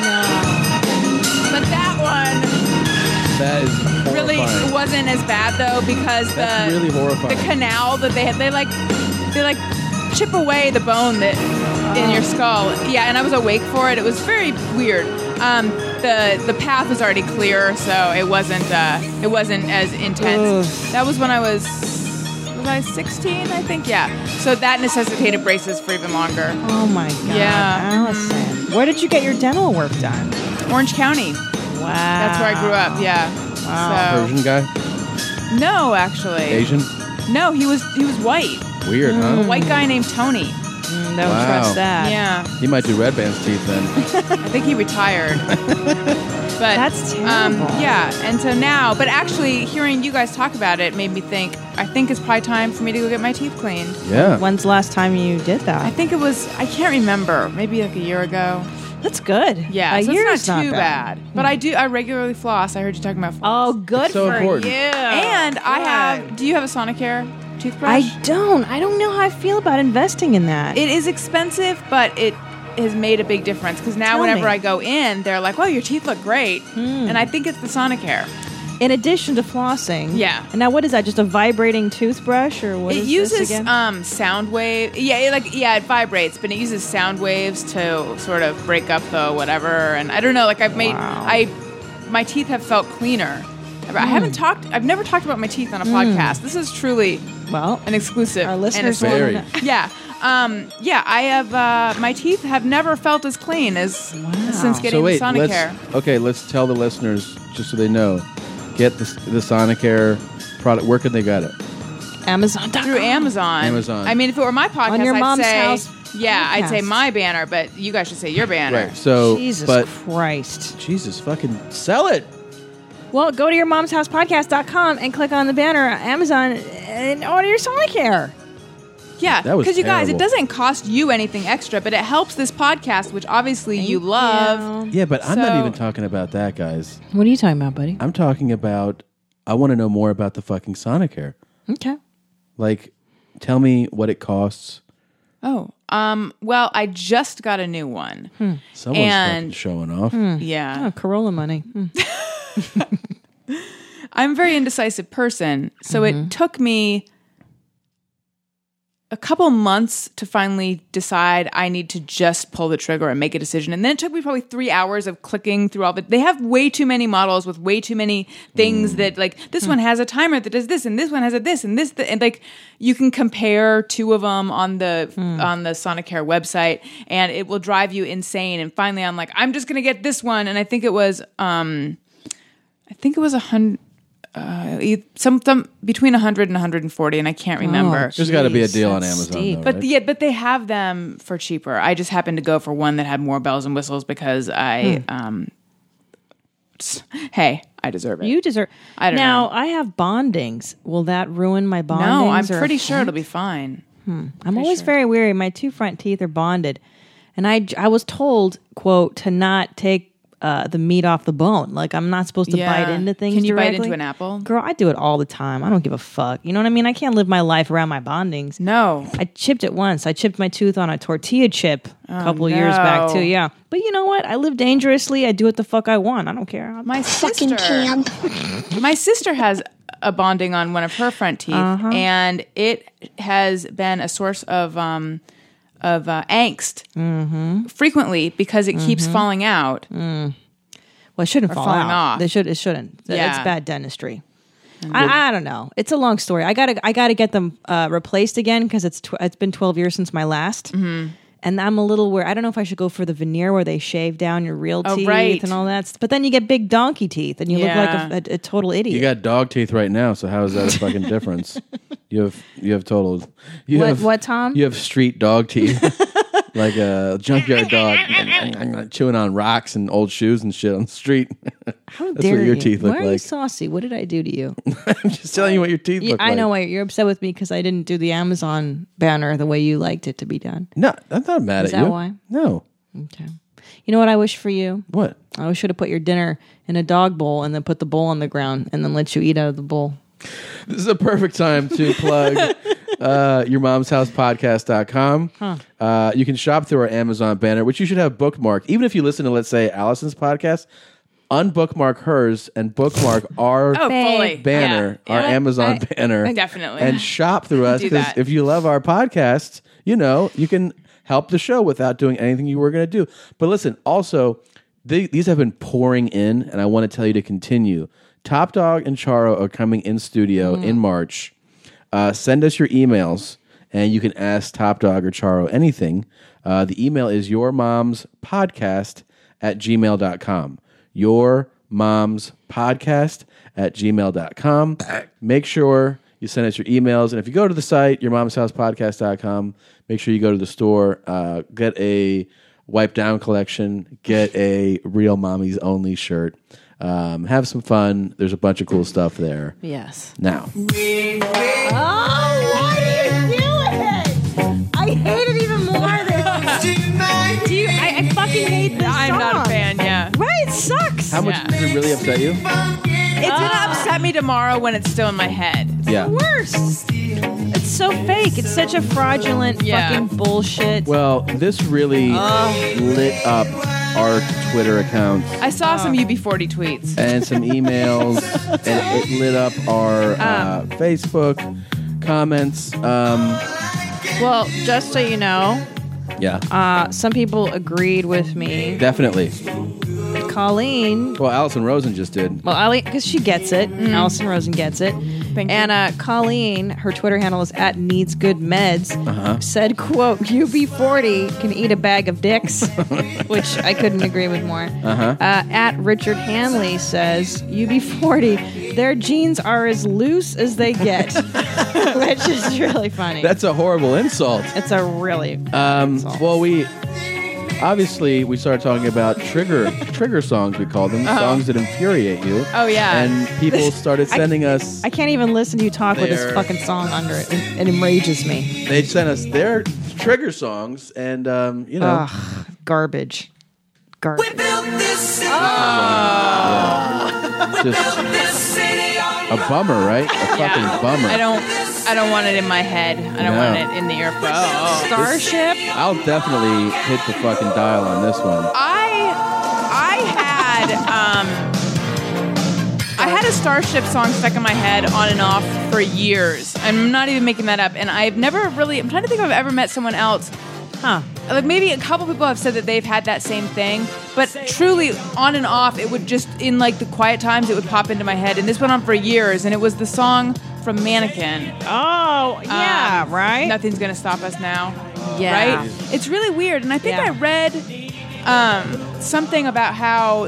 But that one That is horrifying. really wasn't as bad though, because That's the really horrifying. the canal that they had, they like they like chip away the bone that in your skull. Yeah, and I was awake for it. It was very weird. Um, the the path was already clear, so it wasn't uh, it wasn't as intense. Ugh. That was when I was was I sixteen, I think. Yeah. So that necessitated braces for even longer. Oh my God, Yeah. Allison. Where did you get your dental work done? Orange County. Wow. That's where I grew up. Yeah. Wow. Persian guy, So no, actually. Asian, No, he was he was white. weird, A huh? white guy named Tony. Mm, don't Wow. trust that. Yeah. He might do Red Band's teeth then. I think he retired. But That's um, terrible. yeah, and so now, but actually hearing you guys talk about it made me think, I think it's probably time for me to go get my teeth cleaned. Yeah. When's the last time you did I that? think it was, I can't remember, maybe like a year ago. That's good. Yeah, a so year it's is not too bad. But I do, I regularly floss. I heard you talking about floss. Oh, good It's so for important. you. And I have, do you have a Sonicare toothbrush? I don't. I don't know how I feel about investing in that. It is expensive, but it has made a big difference because now Tell whenever me. I go in, they're like, "Well, your teeth look great," and I think it's the Sonicare. in addition to flossing. Yeah. And now what is that? Just a vibrating toothbrush or what It is uses this again? um, sound wave. Yeah, it like yeah, it vibrates, but it uses sound waves to sort of break up the whatever. And I don't know, like I've made Wow. I my teeth have felt cleaner. I haven't talked. I've never talked about my teeth on a podcast. This is truly well, an exclusive. our and listeners a- will Very. know. Yeah. Um, yeah, I have. Uh, my teeth have never felt as clean as since getting So wait, the let's Sonicare. okay. Let's tell the listeners just so they know. Get the the Sonicare product. Where can they get it? Amazon Through Amazon. Amazon. I mean, if it were my podcast, On your I'd mom's say, house yeah, I'd say podcast. my banner, but you guys should say your banner. Right. So, Jesus but Christ. Jesus, fucking sell it. Well, go to your mom's house podcast dot com and click on the banner on Amazon and order your Sonicare. Yeah, That was because you guys, it terrible. doesn't cost you anything extra, but it helps this podcast, which obviously you love. Yeah, but I'm not So- even talking about that, guys. What are you talking about, buddy? I'm talking about. I want to know more about the fucking Sonicare. Okay. Like, tell me what it costs. Oh, um, well, I just got a new one. Someone's And- fucking showing off. Yeah. Oh, Corolla money. Hmm. I'm a very indecisive person, so Mm-hmm. it took me a couple months to finally decide I need to just pull the trigger and make a decision. And then it took me probably three hours of clicking through all of it. They have way too many models with way too many things that like this one has a timer that does this and this one has a this and this th- and like you can compare two of them on the on the Sonicare website and it will drive you insane. And finally I'm like, I'm just gonna get this one. And I think it was um I think it was a hundred Uh, e- some, some between one hundred and one hundred forty, and I can't remember. There's got to be a Jeez, deal on that's Amazon, steep. though, but right? the, yeah, but they have them for cheaper. I just happened to go for one that had more bells and whistles because I, um, s- hey, I deserve it. You deserve. I don't now, know. I have bondings. Will that ruin my bondings? no, I'm or- pretty sure it'll be fine. I'm always very weary. My two front teeth are bonded, and I I was told, quote, to not take uh, the meat off the bone. Like I'm not supposed to Yeah. bite into things. Can you bite directly. into an apple? Girl, I do it all the time. I don't give a fuck. You know what I mean? I can't live my life around my bondings. No, I chipped it once. I chipped my tooth on a tortilla chip a couple years back no. too. Yeah, but you know what? I live dangerously. I do what the fuck I want. I don't care. I'm- my sister, my sister has a bonding on one of her front teeth, Uh-huh. and it has been a source of um of uh, angst Mm-hmm. frequently because it keeps falling out. Well, it shouldn't Or fall falling out. off. They should. It shouldn't. It's Yeah. bad dentistry. I, I don't know. It's a long story. I gotta. I gotta get them uh, replaced again because it's tw- it's been twelve years since my last. Mm-hmm. And I'm a little where I don't know if I should go for the veneer where they shave down your real Oh, teeth right. and all that. But then you get big donkey teeth and you Yeah. look like a, a, a total idiot. You got dog teeth right now, so how is that a fucking difference? You have you have total. You What- have, what, Tom? You have street dog teeth, like a junkyard dog, chewing on rocks and old shoes and shit on the street. How That's dare what your you? teeth look Why are you like. saucy? What did I do to you? I'm just telling you what your teeth Yeah, look I like. know why you're upset with me because I didn't do the Amazon banner the way you liked it to be done. No, I'm not mad Is at that you. why? No. Okay. You know what I wish for you? What? I should have put your dinner in a dog bowl and then put the bowl on the ground and then let you eat out of the bowl. This is a perfect time to plug uh, your mom's house podcast dot com. Huh. Uh, you can shop through our Amazon banner, which you should have bookmarked. Even if you listen to, let's say, Allison's podcast, unbookmark hers and bookmark our Oh, fully. banner, Yeah. our Yeah. Amazon I- banner. Definitely. And shop through us Do because that. if you love our podcast, you know, you can help the show without doing anything you were going to do. But listen, also, they, these have been pouring in, and I want to tell you to continue. Top Dog and Charo are coming in studio in March. Uh, send us your emails, and you can ask Top Dog or Charo anything. Uh, the email is yourmomspodcast at gmail dot com. Yourmomspodcast at gmail dot com. Make sure you send us your emails. And if you go to the site, your mom's house podcast dot com, make sure you go to the store, uh, get a Wipe Down collection, get a Real Mommies Only shirt. Um, have some fun. There's a bunch of cool stuff there. Yes. Now. Oh, why are you doing it? I hate it even more than Do you, I, I fucking hate this I'm song. not a fan, yeah. Right, it sucks. How much Yeah. does it really upset you? It's gonna upset me tomorrow when it's still in my head. Yeah. Worse. It's so fake. It's such a fraudulent Yeah. fucking bullshit. Well, this really lit up our Twitter accounts I saw some U B forty tweets. and some emails, and it lit up our uh, Facebook comments. Um, Well, just so you know, yeah, uh, some people agreed with me. definitely. Colleen, Well, Allison Rosen just did. well, Ali, because she gets it. Allison Rosen gets it. Thank you. and uh, Colleen, her Twitter handle is at needs good meds, uh-huh. said, quote, U B forty can eat a bag of dicks, which I couldn't agree with more. Uh-huh. Uh, at Richard Hanley says, U B forty, their jeans are as loose as they get, which is really funny. That's a horrible insult. It's a really Um, insult. well, we obviously we started talking about trigger trigger songs. We call them songs that infuriate you. Oh, yeah. and people started sending us. I can't even listen to you talk with this They're- fucking song under it. It, it enrages me. They sent us their trigger songs, and um, you know, Ugh, garbage. Garbage. just a bummer, right? A fucking bummer. I don't. I don't want it in my head. I don't No. want it in the earphone. Starship? I'll definitely hit the fucking dial on this one. I I had um I had a Starship song stuck in my head on and off for years. I'm not even making that up. And I've never really. I'm trying to think if I've ever met someone else. Huh. Like maybe a couple people have said that they've had that same thing, but truly on and off, it would just in like the quiet times, it would pop into my head. And this went on for years, and it was the song from Mannequin. Oh, yeah, Um, right? Nothing's gonna stop us now. Yeah. Right? It's really weird. And I think Yeah. I read um, something about how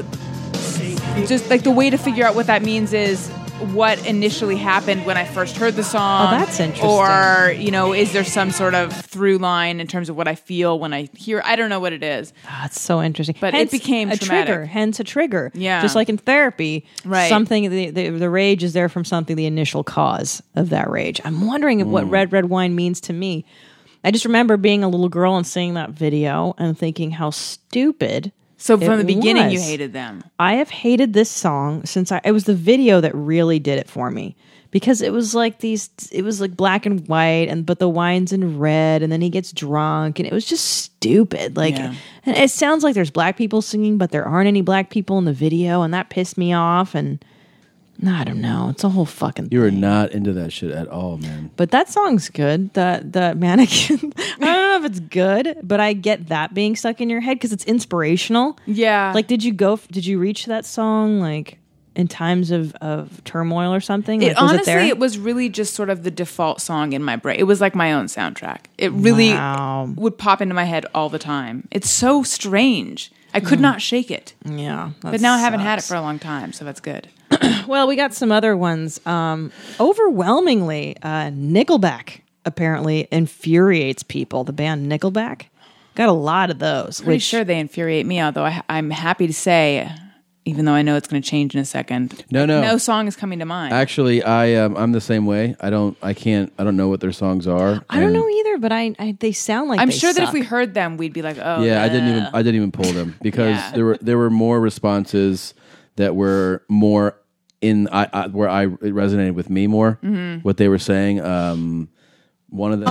just like the way to figure out what that means is what initially happened when I first heard the song. Oh, that's interesting. Or, you know, is there some sort of through line in terms of what I feel when I hear I don't know what it is. Oh, it's so interesting. But it Hence, became a traumatic. trigger. Hence a trigger. Yeah. Just like in therapy, Right. something the, the the rage is there from something, the initial cause of that rage. I'm wondering Mm. what red red wine means to me. I just remember being a little girl and seeing that video and thinking how stupid. So from it the beginning you was. hated them. I have hated this song since I. It was the video that really did it for me because it was like these. It was like black and white, and but the wine's in red, and then he gets drunk, and it was just stupid. Like, Yeah. and it sounds like there's black people singing, but there aren't any black people in the video, and that pissed me off. And I don't know. It's a whole fucking. You were not into that shit at all, man. But that song's good. The the Mannequin. I don't know if it's good, but I get that being stuck in your head because it's inspirational. Yeah. Like, did you go? Did you reach that song like in times of, of turmoil or something? It Like, was honestly, it there? it was really just sort of the default song in my brain. It was like my own soundtrack. It really Wow. would pop into my head all the time. It's so strange. I could not shake it. yeah, that But now I haven't had it sucks. for a long time, so that's good. Well, we got some other ones. Um, overwhelmingly, uh, Nickelback apparently infuriates people. The band Nickelback got a lot of those. Pretty which sure they infuriate me, although I, I'm happy to say, even though I know it's going to change in a second, No, no. no song is coming to mind. Actually, I um, I'm the same way. I don't. I can't. I don't know what their songs are. I don't and- know either, but I, I they sound like I'm they sure that if suck. we heard them, we'd be like, oh, Yeah, I didn't even. yeah. I didn't even pull them because Yeah. there were there were more responses that were more in. I, I where I it resonated with me more. Mm-hmm. What they were saying. Um, one of them.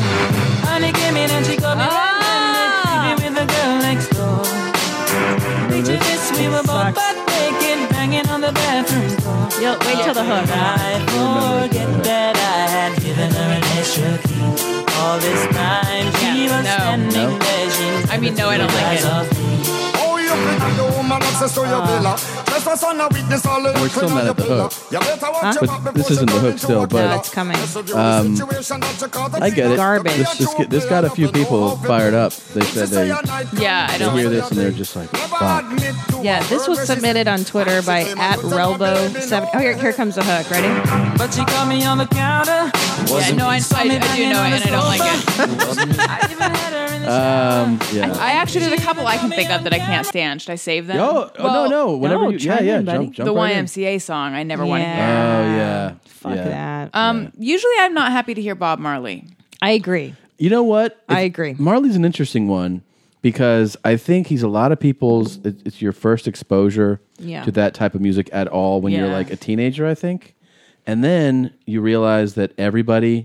Honey came in and she got me red-handed, sleeping with the girl next door. Picture this, we were both butt naked, banging on the bathroom door. Yo, wait till the hook. I forget that I had given her an extra key. All this time she Yeah, was no. standing No. there. She I mean, no, I don't like it. it. Oh, you can We're still not at the hook. But this isn't the hook still, but No, it's coming. Um, I get it. Garbage. This, this, get- this got a few people fired up. They said they, Yeah, I they don't hear like this and they're just like, fuck. Yeah, this was submitted on Twitter by at Relbo seven. Oh, here, here comes the hook. Ready? But she caught me on the counter. Yeah, no, I, I, I do know it, and I don't like it. I even had her in the Um, yeah. I actually, there's a couple I can think of that I can't stand. Should I save them? Oh, oh Well, no, no. Whenever no, you, yeah, chime yeah, in, buddy. jump, jump The right in. Y M C A song I never want to Yeah. hear. Oh yeah. Fuck yeah. that. Um, Usually I'm not happy to hear Bob Marley. I agree. You know what? I It's- agree. Marley's an interesting one because I think he's a lot of people's. it- It's your first exposure Yeah. to that type of music at all when you're Yeah. like a teenager, I think, and then you realize that everybody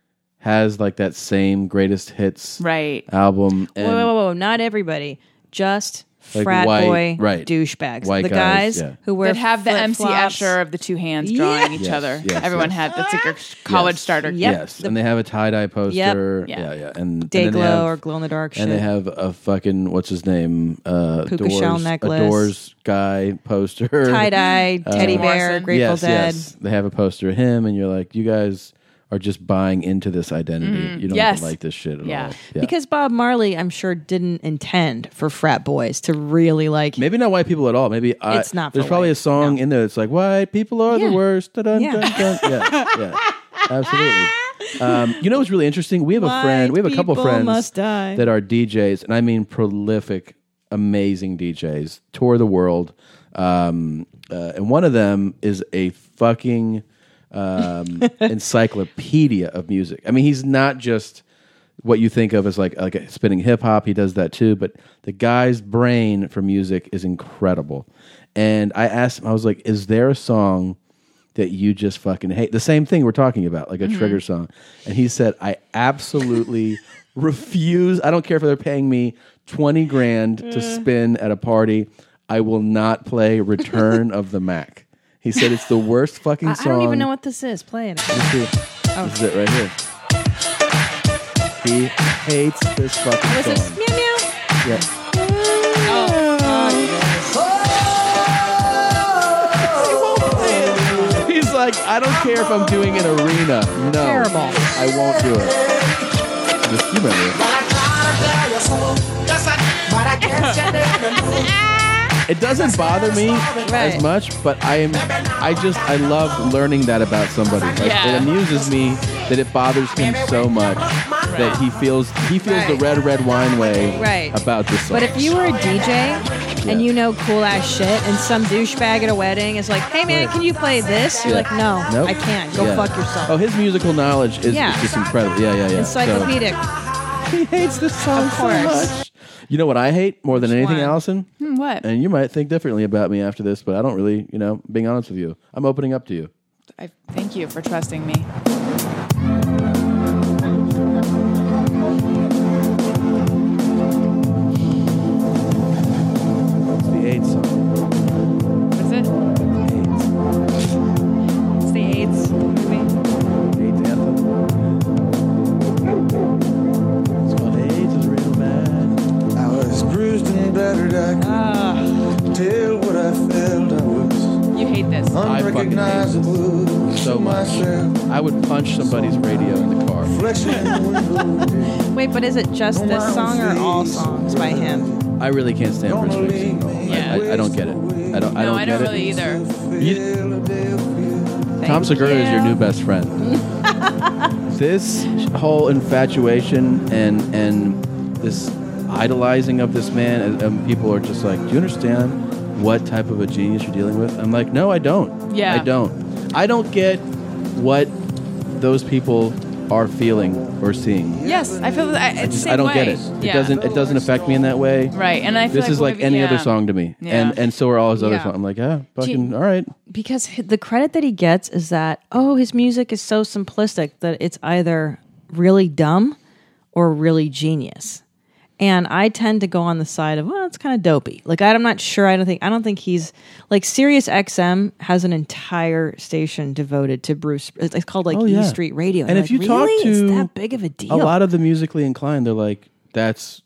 has like that same greatest hits Right. album. And Whoa, whoa, whoa, whoa! Not everybody. Just Like frat white- boy right. douchebags. White the guys, guys, yeah. who wear That have the M C flip-flops. Escher of the two hands drawing Yeah. each Yes, other. yes, Everyone yes. had that's like your college Yes. starter. kit. Yep. Yes, The- and they have a tie dye poster. Yep. Yeah, Yeah. yeah, and Day and then they glow have- or glow in the dark shit. And they have a fucking what's his name? Uh, Puka Doors, shell a necklace. Doors guy poster. tie dye, teddy bear, Morrison. Grateful yes, Dead. yes. They have a poster of him, and you're like, you guys are just buying into this identity. You don't Yes. even like this shit at Yeah. all. Yeah. Because Bob Marley, I'm sure, didn't intend for frat boys to really like. Maybe not white people at all. Maybe I, It's not for There's probably white. a song in there that's like, white people are Yeah. the worst. Dun, Yeah. dun, dun. yeah, yeah, absolutely. Um, you know what's really interesting? We have a White friend. We have a couple people friends must die. that are D Js, and I mean prolific, amazing D Js. Tour the world, um, uh, and one of them is a fucking um, encyclopedia of music. I mean, he's not just what you think of as like like a spinning hip hop. He does that too, but the guy's brain for music is incredible. And I asked him, I was like, "Is there a song that you just fucking hate?" The same thing we're talking about, like a trigger song. And he said, "I absolutely refuse. I don't care if they're paying me twenty grand to spin at a party. I will not play Return of the Mac." He said it's the worst fucking I, I song. don't even know what this is. Play it. Let me see. This is it right here. He hates this fucking What's this? song. Meow meow. Yeah. He's like, I don't care if I'm doing an arena. No. Terrible. I won't do it. Just, you remember it. It doesn't bother me Right. as much, but I am. I just I love learning that about somebody. Like, Yeah. It amuses me that it bothers him so much that he feels he feels the red red wine way Right. about this song. But if you were a D J and you know cool ass shit, and some douchebag at a wedding is like, "Hey man, can you play this?" You're Yeah. like, "No, Nope. I can't. Go Yeah. fuck yourself." Oh, his musical knowledge is, Yeah. is just incredible. Yeah, yeah, yeah. Encyclopedic. So, he hates this song Of so course. much. You know what I hate more than Which anything, one? Allison? Hmm, what? And you might think differently about me after this, but I don't really, you know, being honest with you. I'm opening up to you. I thank you for trusting me. It's the AIDS song. What is it? AIDS. It's the AIDS movie. AIDS anthem. It's called AIDS is real bad. I was bruised and battered. I could tell what I felt. I was You hate this. I fucking hate unrecognizable this so to much. myself. I would punch somebody's radio in the car. Reflection in the window. Wait, but is it just this song or all songs by him? I really can't stand Prince music. No. Yeah. I, I, I don't get it. I don't. I No, don't I get don't it. really either. You- Tom Segura is your you. new best friend. This whole infatuation and and this idolizing of this man, and, and people are just like, "Do you understand what type of a genius you're dealing with?" I'm like, "No, I don't. Yeah. I don't. I don't get what those people are feeling or seeing. Yes, I feel that. I It's just the same I don't way. get it. It Yeah. doesn't it doesn't affect me in that way. Right, and I feel This like is like maybe- any yeah. other song to me, Yeah. and and so are all his other Yeah. songs. I'm like, ah, fucking all right. Because h- the credit that he gets is that, oh, his music is so simplistic that it's either really dumb or really genius. And I tend to go on the side of, well, it's kind of dopey. Like, I'm not sure. I don't think, I don't think he's like Sirius X M has an entire station devoted to Bruce. It's called like Oh, E yeah. Street Radio. And I'm if like, you talk really? to it's that big of a deal. A lot of the musically inclined, they're like, that's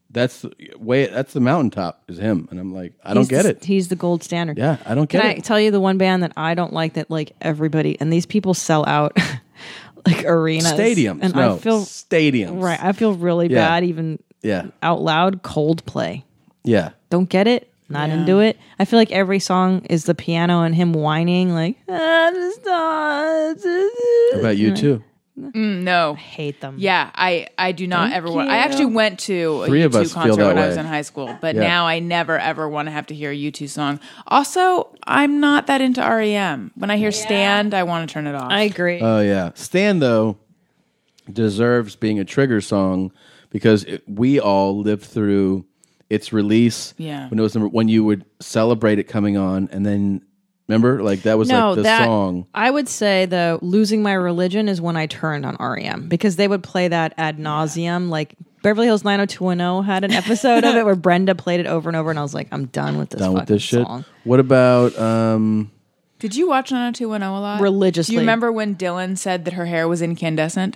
That's the way. That's the mountaintop is him, and I'm like, I don't He's get the- it. He's the gold standard. Yeah, I don't get Can it. I tell you the one band that I don't like that like everybody and these people sell out like arenas, Stadiums, and no, I feel stadiums. right. I feel really Yeah. bad even Yeah, out loud. Coldplay, yeah. don't get it. Not Yeah. into it. I feel like every song is the piano and him whining like. "I'm just not-" What about you too? Mm, no. Hate them. Yeah, I, I do not Thank ever want. I you. actually went to a Three U of two us feel concert that when I was way. in high school, but Yeah. now I never ever want to have to hear a U two song. Also, I'm not that into R E M. When I hear Stand, I want to turn it off. I agree. Oh yeah, Stan though deserves being a trigger song because it, we all lived through its release. Yeah. when it was number, when you would celebrate it coming on, and then remember like that was no, like the that song. I would say the "Losing My Religion" is when I turned on R E M because they would play that ad nauseum. Like Beverly Hills nine oh two one oh had an episode of it where Brenda played it over and over, and I was like, I'm done with this. Done with fucking this shit. song. What about um? Did you watch nine oh two one oh a lot? Religiously. Do you remember when Dylan said that her hair was incandescent?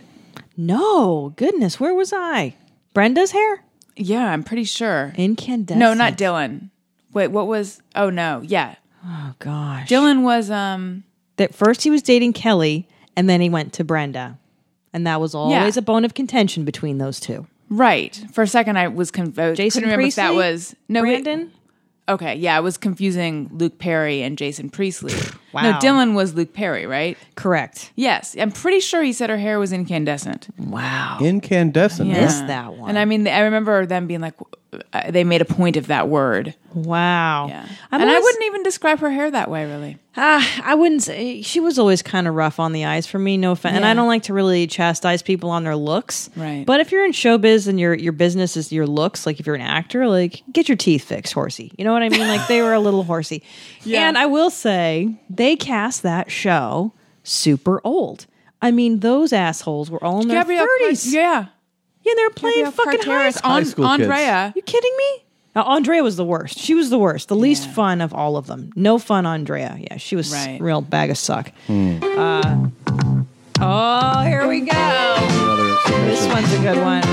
No, goodness, where was I? Brenda's hair Yeah, I'm pretty sure. incandescent. No, not Dylan. Wait, what was? Oh no, yeah, Oh gosh, Dylan was. Um, That first he was dating Kelly, and then he went to Brenda, and that was always Yeah. a bone of contention between those two. right. For a second, I was confused. Jason Couldn't remember if that Priestley? was no wait. Brandon. Okay, yeah, I was confusing Luke Perry and Jason Priestley. Wow. No, Dylan was Luke Perry, right? Correct. Yes, I'm pretty sure he said her hair was incandescent. Wow. Incandescent. Yeah. huh? Missed that one. And I mean, I remember them being like, uh, they made a point of that word. Wow. Yeah, I'm and I always- wouldn't even describe her hair that way, really. Ah, I wouldn't say she was always kind of rough on the eyes for me. No offense, and I Yeah. don't like to really chastise people on their looks. Right. But if you're in showbiz and your your business is your looks, like if you're an actor, like get your teeth fixed, horsey. You know what I mean? Like they were a little horsey. Yeah. And I will say they cast that show super old. I mean, those assholes were all in their Gabrielle thirties. Car- yeah. Yeah, they were playing Gabrielle fucking high Carteris, school. An- High school kids. Andrea. You kidding me? Now, Andrea was the worst. She was the worst. The least fun of all of them. No fun, Andrea. Yeah, she was Right. real bag of suck. Uh, oh, here we go. Another This submission. one's a good one.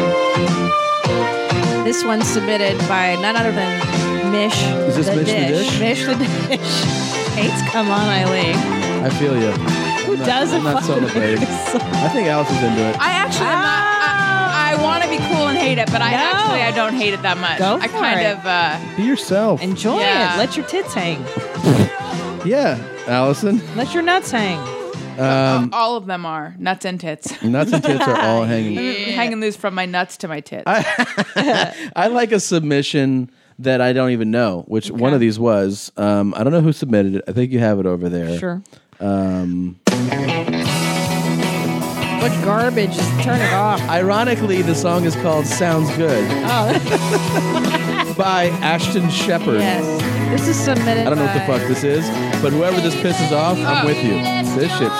This one's submitted by none other than Mish Is this the Mish the Dish. Dish? Mish the Dish. Hates Come On Eileen. I feel you. Who doesn't I'm not fucking celebrating. hate this song? I think Alice is into it. I actually am not. I, I want to be cool and hate it, but I No. actually I don't hate it that much. Go I for kind it. of. Uh, Be yourself. Enjoy Yeah. it. Let your tits hang. yeah, Allison. Let your nuts hang. Um, all of them are nuts and tits. nuts and tits are all hanging. Hanging loose from my nuts to my tits. I like a submission that I don't even know which one of these was. Um, I don't know who submitted it. I think you have it over there. Sure. Um, What garbage? Just turn it off. ironically, the song is called "Sounds Good" Oh, by Ashton Shepherd. yes. This is submitted. I don't know what the by- fuck this is, but whoever this pisses off, I'm with you. This shit.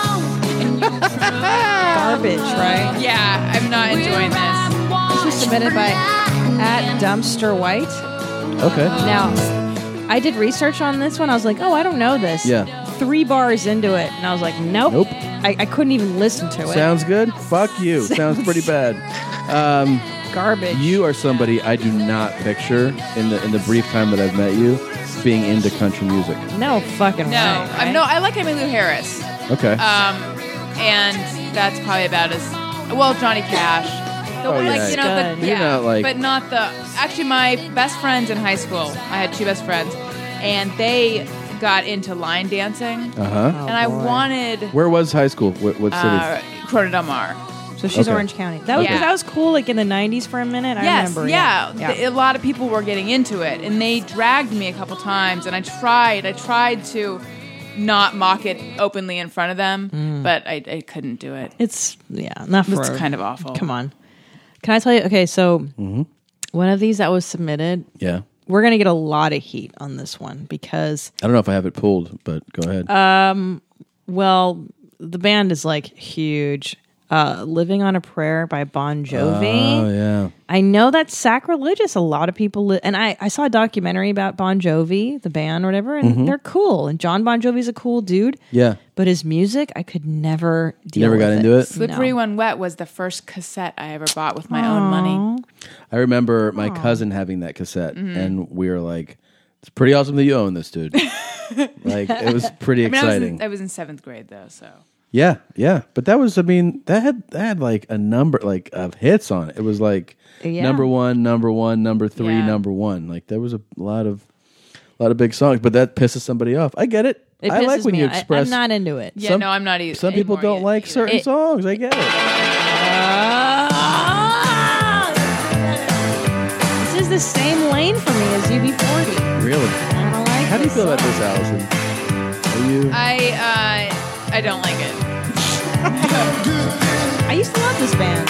Garbage, right? yeah, I'm not enjoying this. This was submitted by at Dumpster White. Okay. Now, I did research on this one. I was like, oh, I don't know this. Yeah. Three bars into it, and I was like, nope. Nope. I, I couldn't even listen to it. Sounds good? Fuck you. Sounds pretty bad. Um, Garbage. you are somebody I do not picture in the in the brief time that I've met you being into country music. No fucking No, way. Right? I'm no. I like Emmylou Harris, Okay. um, and that's probably about as well. Johnny Cash. The, Oh, like yeah. you know, but Good. yeah, You're not, like- but not the. Actually, my best friends in high school. I had two best friends, and they got into line dancing, Uh huh. and I boy. wanted Where was high school? What, what city? uh, Corona Del Mar. So she's Okay. Orange County. That was Yeah. that was cool. Like in the nineties for a minute. I Yes, remember. yeah. Yeah. Th- A lot of people were getting into it, and they dragged me a couple times, and I tried. I tried to not mock it openly in front of them, Mm. but I, I couldn't do it. It's yeah, not for. It's kind of awful. Come on. Can I tell you? Okay, so Mm-hmm. one of these that was submitted, Yeah. we're gonna get a lot of heat on this one because, I don't know if I have it pulled, but go ahead. Uh, well, the band is like huge. Uh, Living on a Prayer by Bon Jovi. Oh yeah. I know that's sacrilegious. A lot of people, li- and I, I saw a documentary about Bon Jovi, the band or whatever, and they're cool. And John Bon Jovi's a cool dude. Yeah. But his music, I could never deal Never with got into it? Slippery No. When Wet was the first cassette I ever bought with my own money. I remember my cousin having that cassette, and we were like, "It's pretty awesome that you own this, dude." Like it was pretty I mean, I was, exciting. in, I was in seventh grade though, so Yeah, yeah, but that was, I mean, that had that had like a number like of hits on it. It was like Yeah. number one, number one, number three, Yeah. number one. Like there was a lot of a lot of big songs, but that pisses somebody off. I get it. It I like pisses when me you off. I- express. I'm not into it. yeah. No, I'm not either. Some people anymore don't yet like either. certain It- songs. I get it. This is the same lane for me as U B forty. Really? I don't like How do you this feel about song. this, Allison? Are you? I uh, I don't like it. I used to love this band.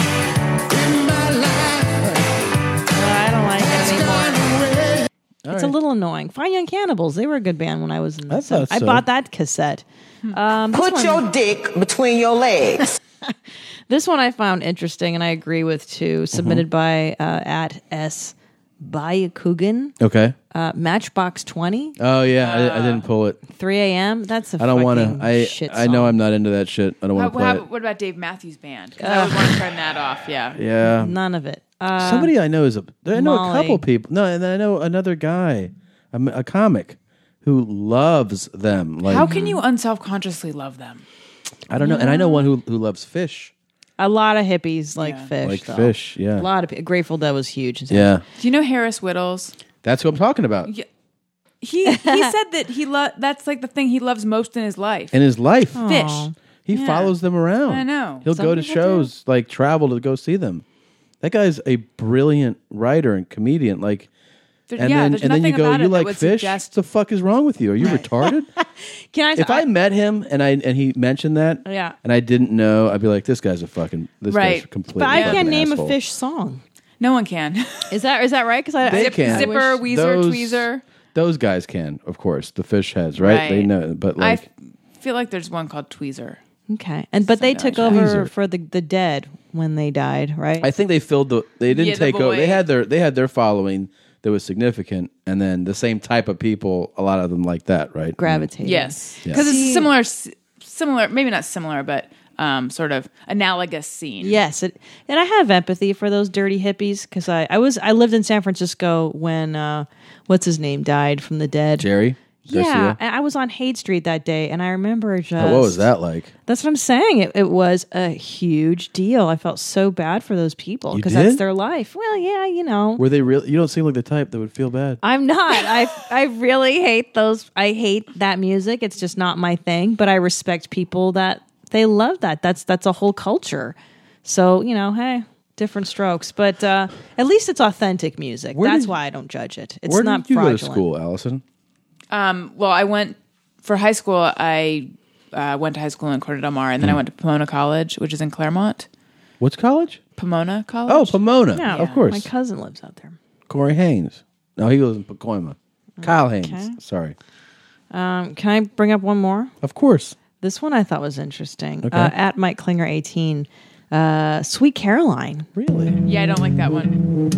But I don't like it anymore. All It's a right. little annoying. Fine Young Cannibals, they were a good band when I was in I the so thought I so. bought that cassette. Um, this Put one- your dick between your legs. This one I found interesting, and I agree with too. Submitted by uh, at S Bayakugan, Okay. uh, Matchbox Twenty, Oh yeah, I, I didn't pull it. three a.m. That's a I don't want to. fucking I shit I know song. I'm not into that shit. I don't How, want to play how, it. what about Dave Matthews Band? 'Cause I would want to turn that off. Yeah. Yeah. None of it. Uh, Somebody I know is a. I know Molly. a couple people. No, and I know another guy, a, a comic, who loves them. Like How can you unselfconsciously love them? I don't know, and I know one who who loves Fish. a lot of hippies like Yeah. Fish. Like though. Fish, yeah. A lot of pe- Grateful Dead was huge. Yeah, Do you know Harris Whittles? that's what I'm talking about. Yeah. He he said that he lo- that's like the thing he loves most in his life. In his life, Fish. he Yeah. follows them around. I know. He'll Some go to people do. shows, like travel to go see them. That guy's a brilliant writer and comedian. Like, There- and yeah, then there's and then you nothing go, about you it that like would Fish? suggest- What the fuck is wrong with you? Are you retarded? Can I? If I met him and I and he mentioned that, Yeah. and I didn't know, I'd be like, this guy's a fucking this Right. guy's completely. but I fucking can't name asshole. a Fish song. No one can. Is that is that right? Because I They I, can. I Zipper, wish- Weezer, Those- Tweezer. Those guys can, of course. The Fish heads, right? They Right. know, but I like, f- feel like there's one called Tweezer. Okay, and but they Something took like over that. for the the Dead when they died, right? I think they filled the. They didn't Yeah, the take over. They void. had their. They had their following that was significant, and then the same type of people. A lot of them like that, right? Gravitated. Yes, Yeah. because See- it's similar, s- similar, maybe not similar, but um, sort of analogous scene. Yes, it, and I have empathy for those dirty hippies because I, I was I lived in San Francisco when uh, what's his name died from the Dead. Jerry. Yeah, Garcia? and I was on Haight Street that day, and I remember just Oh, what was that like? That's what I'm saying. It, it was a huge deal. I felt so bad for those people You because that's did? their life. Well, yeah, you know. Were they real? You don't seem like the type that would feel bad. I'm not. I I really hate those. I hate that music. It's just not my thing. But I respect people that they love that. That's that's a whole culture. So you know, hey, different strokes. But uh, at least it's authentic music. Where That's did- why I don't judge it. It's Where not did you fraudulent. go to school, Allison? Um, well, I went for high school. I uh, went to high school in Corte Del Mar, and then I went to Pomona College, which is in Claremont. What's college? Pomona College. Oh, Pomona. Yeah, of course. My cousin lives out there. Corey Haynes. No, he lives in Pacoima. Kyle Haynes. Okay. Sorry. Um, can I bring up one more? Of course. This one I thought was interesting. Okay. Uh, at Mike Klinger eighteen, uh, Sweet Caroline. Really? Yeah, I don't like that one.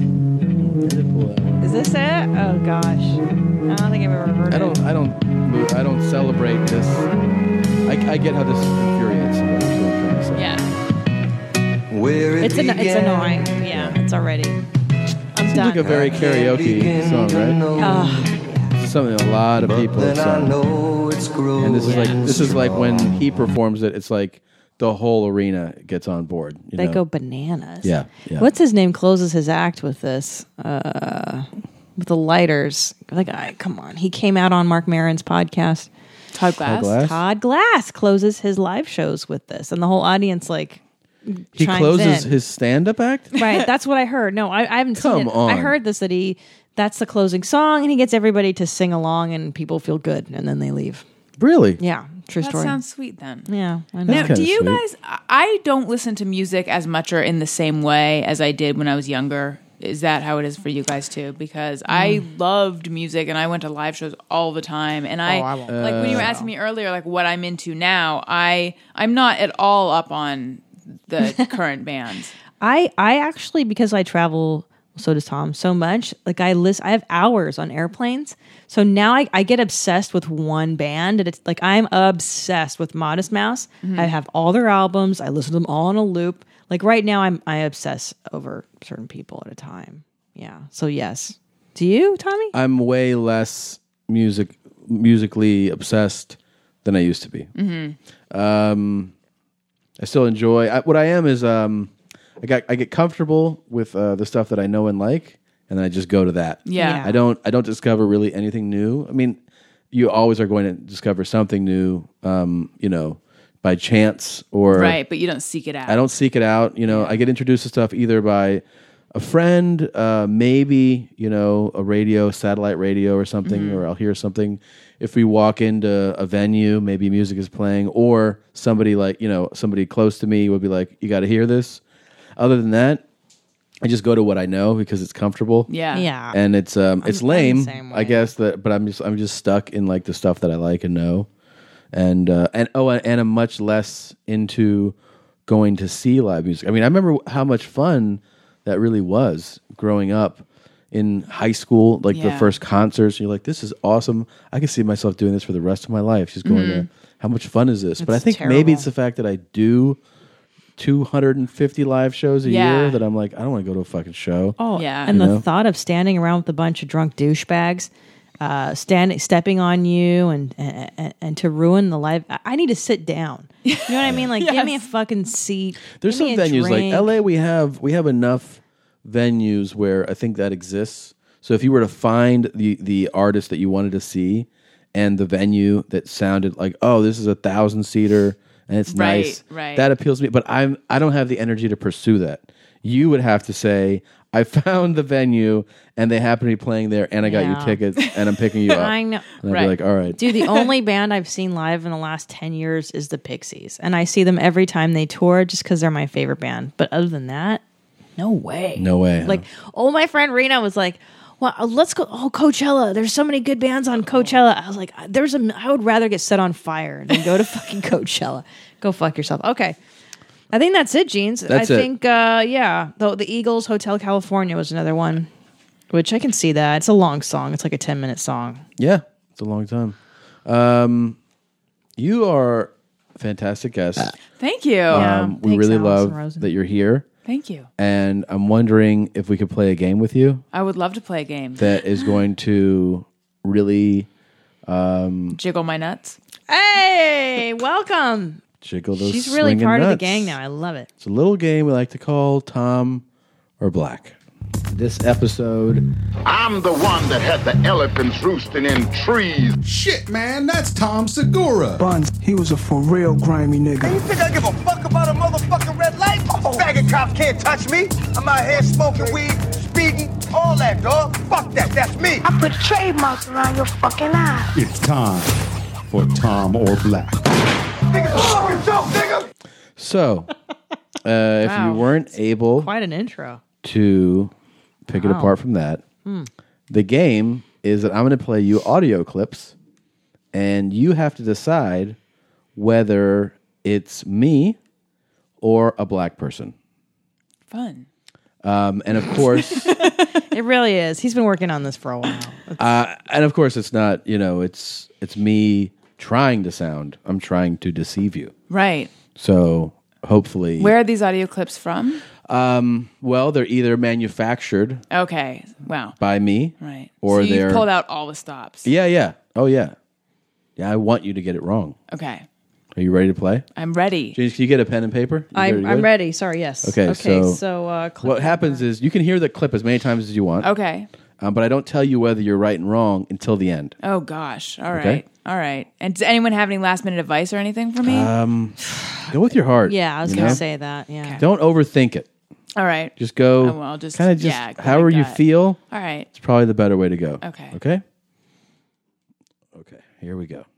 Is this it? Oh gosh, I don't think I've ever heard I don't. it. I don't. I don't celebrate this. I, I get how this infuriates. Is what I'm trying to say. Yeah. Where it It's an, it's began. annoying. Yeah, it's already. I'm Seems done. like a very karaoke song, right? Ah, Something a lot of people have Then I sung. know it's growing. And this is like this is like when he performs it. It's like the whole arena gets on board. You they know? go bananas. Yeah, yeah. What's his name? Closes his act with this. Uh, with the lighters. Like, I come on. He came out on Mark Maron's podcast. Todd Glass. Glass? Todd Glass closes his live shows with this, and the whole audience like He chimes closes in. his stand-up act. Right, that's what I heard. No, I, I haven't Come seen it. on. I heard this that he that's the closing song, and he gets everybody to sing along, and people feel good, and then they leave. Really? Yeah, true That story. sounds sweet then. yeah, I know. Now, kinda do you sweet. guys? I- I don't listen to music as much or in the same way as I did when I was younger. Is that how it is for you guys too? Because I loved music and I went to live shows all the time. And I, I won't. like when you were asking me earlier, like what I'm into now, I I'm not at all up on the current bands. I I actually because I travel. So does Tom so much. Like I list, I have hours on airplanes. So now I, I get obsessed with one band, and it's like I'm obsessed with Modest Mouse. I have all their albums. I listen to them all on a loop. Like right now, I'm I obsess over certain people at a time. Yeah. So yes. Do you, Tommy? I'm way less music musically obsessed than I used to be. Mm-hmm. Um, I still enjoy. I, what I am is um, I got I get comfortable with uh, the stuff that I know and like, and then I just go to that. Yeah. Yeah. I don't I don't discover really anything new. I mean, you always are going to discover something new. Um, you know, by chance or Right, but you don't seek it out. I don't seek it out. You know, I get introduced to stuff either by a friend, uh, maybe, you know, a radio, satellite radio or something, Mhm. or I'll hear something. If we walk into a venue, maybe music is playing, or somebody like, you know, somebody close to me would be like, you got to hear this. Other than that, I just go to what I know because it's comfortable. Yeah. Yeah. And it's um it's I'm the lame, same I guess, that but I'm just I'm just stuck in like the stuff that I like and know. And uh, and oh, and I'm much less into going to see live music. I mean, I remember how much fun that really was growing up in high school, like the Yeah. first concerts. You're like, this is awesome. I can see myself doing this for the rest of my life. Just going Mhm. to, how much fun is this? but I It's think maybe terrible. it's the fact that I do two hundred fifty live shows a Yeah. year that I'm like, I don't want to go to a fucking show. Oh, Yeah. And You the know? thought of standing around with a bunch of drunk douchebags, uh, standing, stepping on you, and, and and to ruin the life. I- I need to sit down. You know what I mean? Like, give me a fucking seat. There's give some me a venues drink. like L A. We have we have enough venues where I think that exists. So if you were to find the the artist that you wanted to see and the venue that sounded like, oh, this is a thousand seater and it's Right, nice, right. that appeals to me. But I'm I don't have the energy to pursue that. You would have to say, I found the venue and they happen to be playing there, and I got Yeah. you tickets, and I'm picking you up. I know. And I'd be like, all right, Dude, the only band I've seen live in the last ten years is the Pixies. And I see them every time they tour just because they're my favorite band. But other than that, no way. no way. huh? Like, oh, my friend Rena was like, well, uh, let's go. Oh, Coachella. There's so many good bands on Coachella. I was like, there's a, I would rather get set on fire than go to fucking Coachella. Go fuck yourself. Okay. I think that's it, Jeans. That's I it. think, uh, yeah, the, the Eagles, Hotel California was another one, which I can see that. It's a long song. It's like a ten minute song. Yeah, it's a long time. Um, you are a fantastic guest. Thank you. Um, we Thanks, really Allison love Rosen. that you're here. Thank you. And I'm wondering if we could play a game with you I would love to play a game. that is going to really um, Jiggle my nuts. Hey, welcome. jiggle those She's really swinging part of the nuts. gang now. I love it. It's a little game we like to call Tom or Black. This episode, I'm the one that had the elephants roosting in trees. Shit, man, that's Tom Segura. Buns, he was a for real grimy nigga. You think I give a fuck about a motherfucking red light? Faggot cops can't touch me. I'm out here smoking weed, speeding, all that, dog. Fuck that, that's me. I put trademarks around your fucking eyes. It's time for Tom or Black. Niggas a fucking joke, nigga. so uh, if Wow. you weren't able Quite an intro. to pick it Wow. apart from that, Hmm. the game is that I'm going to play you audio clips, and you have to decide whether it's me or a black person. Fun. Um, and of course, It really is. He's been working on this for a while. uh, and of course, it's not. You know, it's it's me trying to sound. I'm trying to deceive you. Right. So hopefully, Where are these audio clips from? Um, well, they're either manufactured Okay. Wow. by me, Right. or so they're you've pulled out all the stops. Yeah, yeah. Oh, yeah. Yeah, I want you to get it wrong. Okay. Are you ready to play? I'm ready. James, can you get a pen and paper? You I'm, good? I'm ready. Sorry, yes. Okay, Okay, so, so, uh, clip what happens is you can hear the clip as many times as you want. Okay. Um, but I don't tell you whether you're right and wrong until the end. Oh gosh. All right. Okay. All right. And does anyone have any last minute advice or anything for me? Um, go with your heart. Yeah, I was you going to know? say that. Yeah. Don't overthink it. All right. Just go. Oh, well, just- kind of just yeah, go however like you that. feel. All right. It's probably the better way to go. Okay. Okay. Okay. Here we go.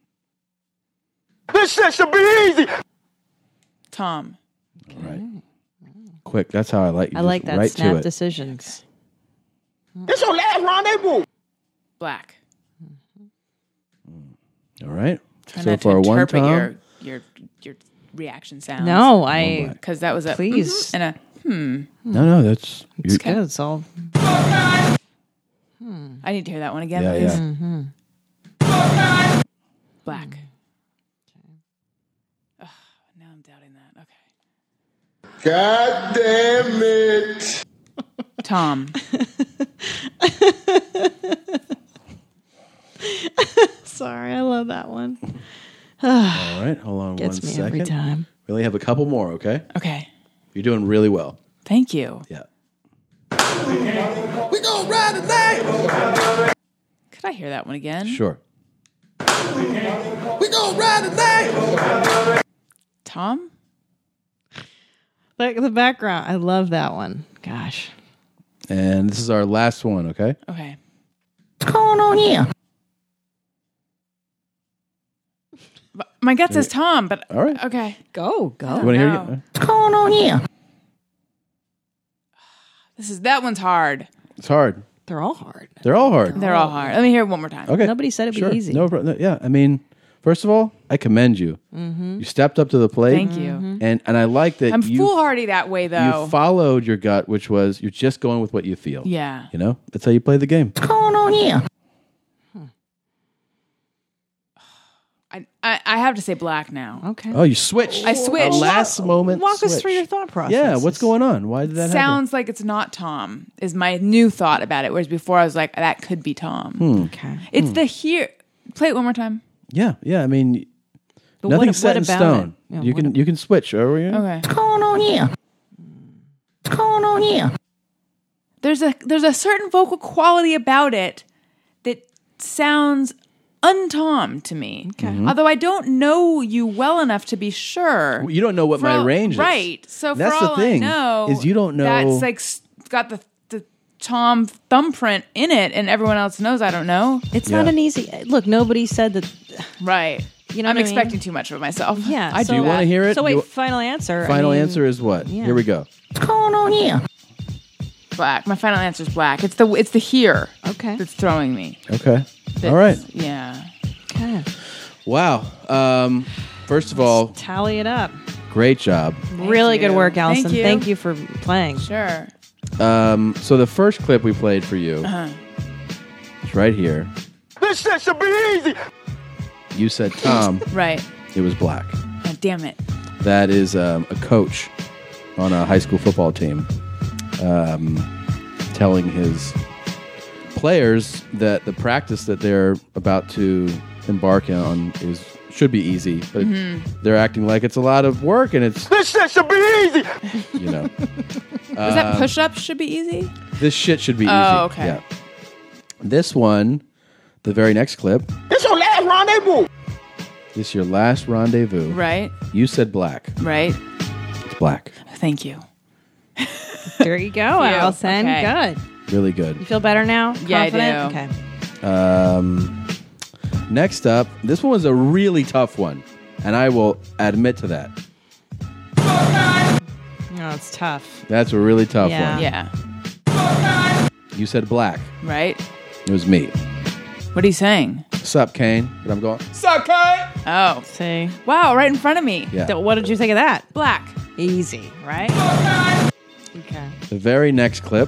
This shit should be easy. Tom. All right. Quick. That's how I like you. I Just like that. right to Snap it. decisions. This your last rendezvous. Black. All right. Try so not far, to one interpret Tom. your your your reaction sounds. No, I. Because that was a Please. mhm and a hmm. No, no, that's It's you- good. It's all. I need to hear that one again, Yeah, please. yeah. Mm-hmm. Black. Ugh, now I'm doubting that. Okay. God damn it. Tom. Sorry, I love that one. All right, hold on Gets one me second. every time. We only have a couple more, okay? Okay. You're doing really well. Thank you. Yeah. We gonna ride tonight. Could I hear that one again? Sure. We gonna ride tonight. Tom? Like the background. I love that one. Gosh. And this is our last one, okay? Okay. What's going on here? But my gut says Tom, but all right. Okay. Go, go. You want to hear it? What's going on here? This is that one's hard. It's hard. They're all hard. They're all hard. They're all hard. Let me hear it one more time. Okay. Nobody said it'd Sure. be easy. No, pro- no, yeah. I mean, first of all, I commend you. Mm-hmm. You stepped up to the plate. Thank you. Mhm. And and I like that I'm you foolhardy that way, though. you followed your gut, which was you're just going with what you feel. Yeah. You know, that's how you play the game. What's going on here? I, I I have to say black now. Okay. Oh, you switched. I switched. A last moment. Walk us switch. through your thought process. Yeah, what's going on? Why did that Sounds like it's not Tom, is my new thought about it. Whereas before I was like, that could be Tom. happen? Hmm. Okay. It's Hmm. the here. Play it one more time. Yeah, yeah. I mean, But nothing's what- set what in about stone. it? Yeah, you what can you can switch. Are we? Okay. What's going on here? What's going on here? There's a there's a certain vocal quality about it that sounds un-Tom to me. Okay. Mm-hmm. Although I don't know you well enough to be sure. You don't know what For my all- range is. Right. So That's for the all thing, I know, is you don't know- That's like s- got the the Tom thumbprint in it, and everyone else knows I don't know. It's Yeah. not an easy. Look, nobody said that. Right. You know I'm what I mean? expecting too much of myself. Yeah. I so, Do you want to hear it? So You- wait, final answer. I Final mean, answer is what? yeah. Here we go. What's going on here? Black. My final answer is black. It's the it's the here Okay. that's throwing me. Okay. That's- All right. Yeah. Okay. Wow. Um, first of all, Tally it up. great job. really good you. work, Allison. Thank you. Thank you for playing. Sure. Um, so the first clip we played for you Uh-huh. is right here. This shit should be easy. You said Tom. Right. It was black. Oh, damn it. That is um, a coach on a high school football team um, telling his players that the practice that they're about to embark on is should be easy, but Mm-hmm. they're acting like it's a lot of work and it's, This shit should be easy. you know, Was that push ups should be easy? this shit should be easy. Oh, okay. Yeah. This one, the very next clip, This your last rendezvous. this is your last rendezvous. Right. You said black. Right. It's black. Thank you. There you go, Allison. Okay. Good. Really good. You feel better now? Yeah, I Confident? do. Okay. Um, next up, this one was a really tough one, and I will admit to that. No, it's tough. That's a really tough Yeah. one. Yeah. You said black. Right. It was me. What are you saying? Sup, Kane? But I'm going. Suck Oh. See? Wow, right in front of me. Yeah. So what did you think of that? Black. Easy, right? Okay. The very next clip,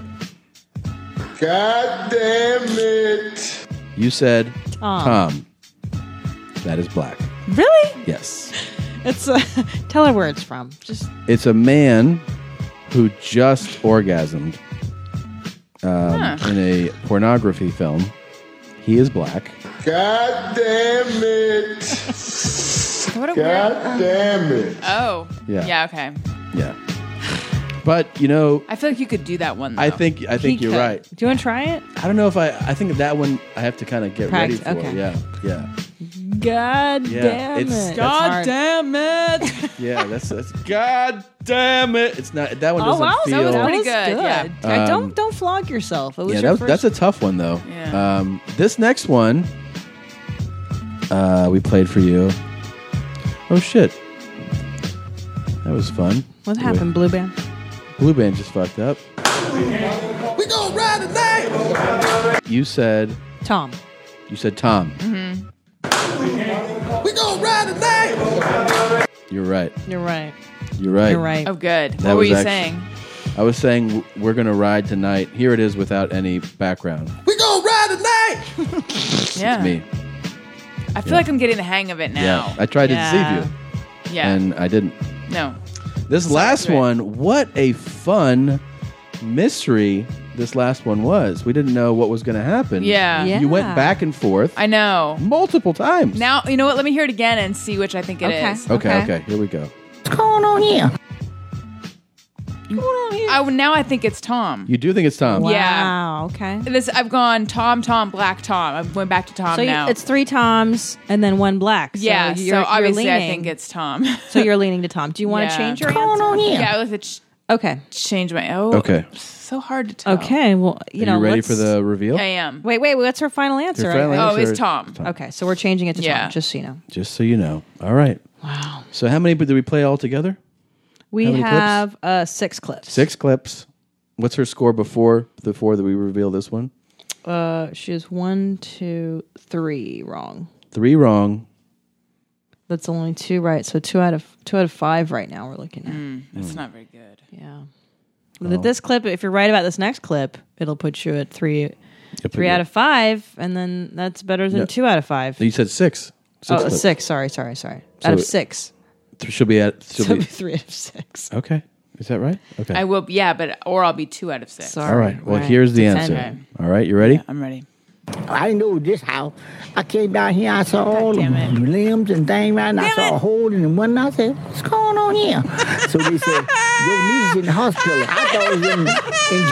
God damn it. you said Tom. Tom. That is black. Really? Yes. It's uh, tell her where it's from. Just It's a man who just orgasmed um, Huh. in a pornography film. He is black. God damn it. What a God weird. damn it. Oh. Yeah. Yeah. Okay. Yeah. But you know, I feel like you could do that one. Though. I think I think He you're could. right. Do you want to try it? I don't know if I. I think that one I have to kind of get Practice, ready for. okay. Yeah, yeah, God Yeah, damn it's- it. that's hard. damn it. yeah. That's that's. God damn it! It's not that one Oh doesn't wow, feel. that was that pretty was good, yeah. Uh, Um, don't don't flog yourself. It was yeah, your that was, first. that's a tough one though. Yeah. Um, this next one, uh, we played for you. Oh shit, that was fun. What happened, Blue Band? Blue Band just fucked up. We gonna ride tonight. You said Tom. you said Tom. Mm-hmm. We gonna ride tonight. You're right. You're right. You're right. You're right. Oh, good. That what were was you actu- saying? I was saying w- we're gonna ride tonight. Here it is without any background. We gonna ride tonight. Yeah. It's me. I feel Yeah. like I'm getting the hang of it now. Yeah. I tried Yeah. to deceive you, Yeah. and I didn't. no. This last Sorry. one, what a fun mystery this last one was. We didn't know what was going to happen. Yeah. Yeah. You went back and forth. I know. Multiple times. Now, you know what? Let me hear it again and see which I think it Okay. is. Okay, okay, here we go. What's going on here? I, now I think it's Tom. You do think it's Tom? Yeah. Wow. Okay. This I've gone Tom, Tom, Black Tom. I went back to Tom So you, now. it's three Toms and then one Black. So yeah. you're, So you're obviously I leaning. think it's Tom. So you're leaning to Tom. Do you want Yeah. to change your What's going answer? on here? Yeah, let's ch- Okay. change my. Oh, Okay. So hard to tell. Okay. Well, you Are know, you ready let's- for the reveal? I am. Wait, wait. What's her final answer? Your final right? Oh, answer it's Tom. Okay, so we're changing it to Yeah. Tom, just so you know. Just so you know. All right. Wow. So how many did we play all together? We How many clips? have uh, six clips. Six clips. What's her score before before that we reveal this one? Uh, she has one, two, three wrong. Three wrong. That's only two right. So two out of two out of five right now. We're looking at. Mm, that's not very good. Yeah. With This clip, if you're right about this next clip, it'll put you at three, three out of five, and then that's better than No. two out of five. You said six. Six oh, clips. six. Sorry, sorry, sorry. So out of it- six. Th- She'll be at. She'll So be, three out of six. okay. Is that right? Okay. I will. Yeah, but or I'll be two out of six. Sorry. All right. Well, Right. here's the It's answer. okay. All right. You ready? I'm ready. I know this house. I came down here, I saw all the damn it. limbs and things, right? And I Damn saw it. a hole in one. And I said, what's going on here? So they said, your niece's in the hospital. I thought it was in, in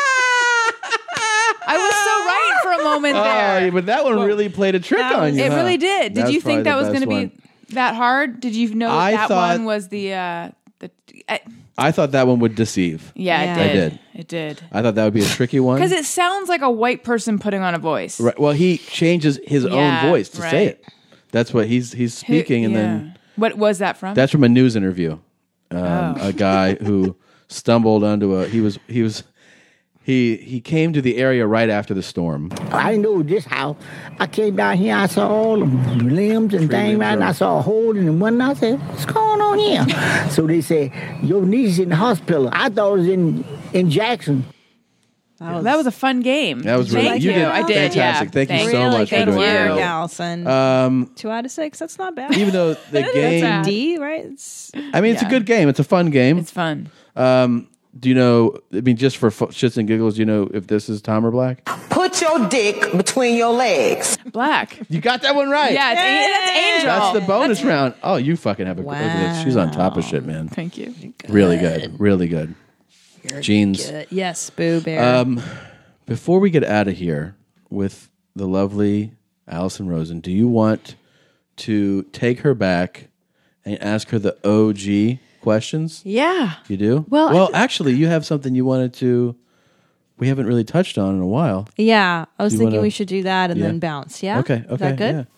I was so right for a moment Oh, there. yeah, but that one really played a trick that on was- you. It huh? really did. Did That's you think probably that the was going to best be one. that hard? Did you know I that thought- one was the uh, the? I, I thought that one would deceive. yeah, Yeah. it I did. did. It did. I thought that would be a tricky one. Because it sounds like a white person putting on a voice. Right. Well, he changes his Yeah, own voice to say right. it. That's what he's he's Who- speaking, and yeah. then What was that from? that's from a news interview. Um, Oh. A guy who stumbled onto a he was he was he he came to the area right after the storm. I know this house. I came down here, I saw all the limbs and Tree things, limbs right? And are- I saw a hole in one. And I said, what's going on here? So they said, your niece's in the hospital. I thought it was in, in Jackson. That was, that was a fun game. That was Thank really you. you did I did. fantastic. Yeah. Thank you Thank so really much for good doing work, that. Allison. Um, Two out of six. That's not bad. even though the game, That's a D, right? It's, I mean, it's a Yeah. good game. It's a fun game. It's fun. Um, do you know? I mean, just for fu- shits and giggles, do you know if this is Tom or Black? Put your dick between your legs. Black. You got that one right. Yeah, it's a- that's Angel. That's the bonus round. Oh, you fucking have a look at this. She's on top of shit, man. Thank you. Really good. Really good. Jeans. good. Yes, Boo Bear. Um, before we get out of here with the lovely Allison Rosen, do you want to take her back and ask her the O G questions? yeah. You do? Well, I well, th- actually, you have something you wanted to. We haven't really touched on in a while. Yeah. I was Do you thinking wanna- we should do that and Yeah. then bounce. Yeah. Okay. Okay. Is that good? Yeah.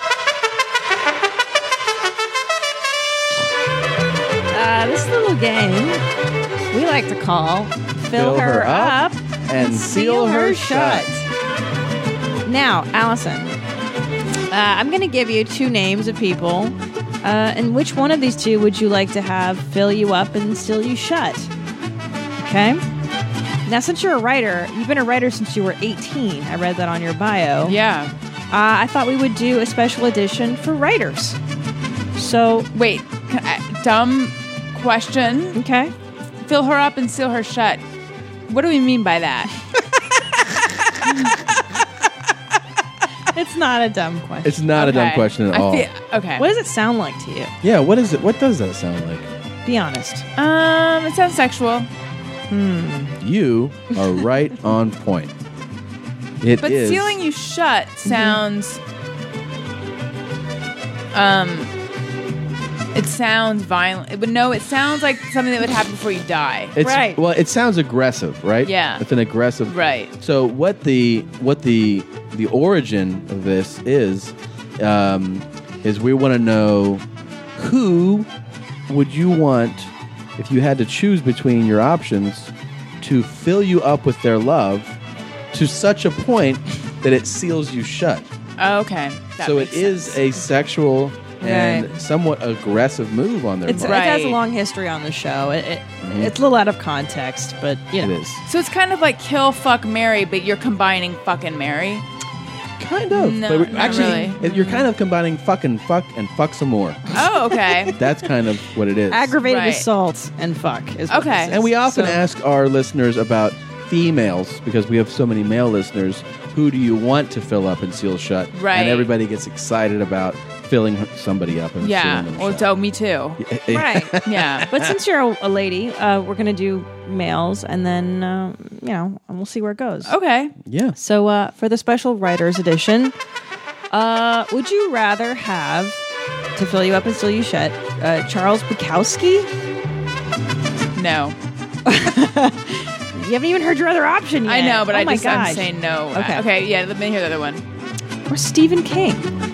Uh, this little game we like to call Fill, Her, Up, and Seal Her Shut. Now, Allison, uh, I'm going to give you two names of people, uh, and which one of these two would you like to have fill you up and seal you shut? Okay? Now, since you're a writer, you've been a writer since you were eighteen. I read that on your bio. Yeah. Uh, I thought we would do a special edition for writers. So, Wait. can I- Dumb question. okay. Fill her up and seal her shut. What do we mean by that? It's not a dumb question. It's not a dumb Okay. question at I all. feel- okay. What does it sound like to you? Yeah. What is it? What does that sound like? Be honest. Um, it sounds sexual. You are right on point. It But is- sealing you shut sounds. Um, it sounds violent. But no, it sounds like something that would happen before you die. It's, Right. Well, it sounds aggressive, right? Yeah. It's an aggressive. Right. So what the what the the origin of this is um, is we want to know who would you want if you had to choose between your options to fill you up with their love to such a point that it seals you shut. Oh, okay. That so it makes is sense. a sexual and Right. somewhat aggressive move on their It's, part. It has a Right. long history on the show. It, it, Mhm. It's a little out of context, but you It know. is. So it's kind of like kill, fuck, marry, but you're combining fuck and marry. Kind of. No, but we- not actually, really. it- you're kind of combining fucking fuck and fuck some more. Oh, okay. That's kind of what it is. Aggravated Right. assault and fuck is what Okay. this is. And we often So- ask our listeners about females, because we have so many male listeners, who do you want to fill up and seal shut? Right. And everybody gets excited about filling somebody up and Yeah. sealing them Well, shut. so me too. Right. Yeah. But since you're a, a lady, uh, we're going to do males, and then, uh, you know, and we'll see where it goes. Okay. Yeah. So uh, for the special writers edition, uh, would you rather have, to fill you up and seal you shut, uh, Charles Bukowski? No. You haven't even heard your other option yet. I know, but oh I my just I'm gosh. saying no. Okay. Okay. Yeah. Let me hear the other one. Or Stephen King.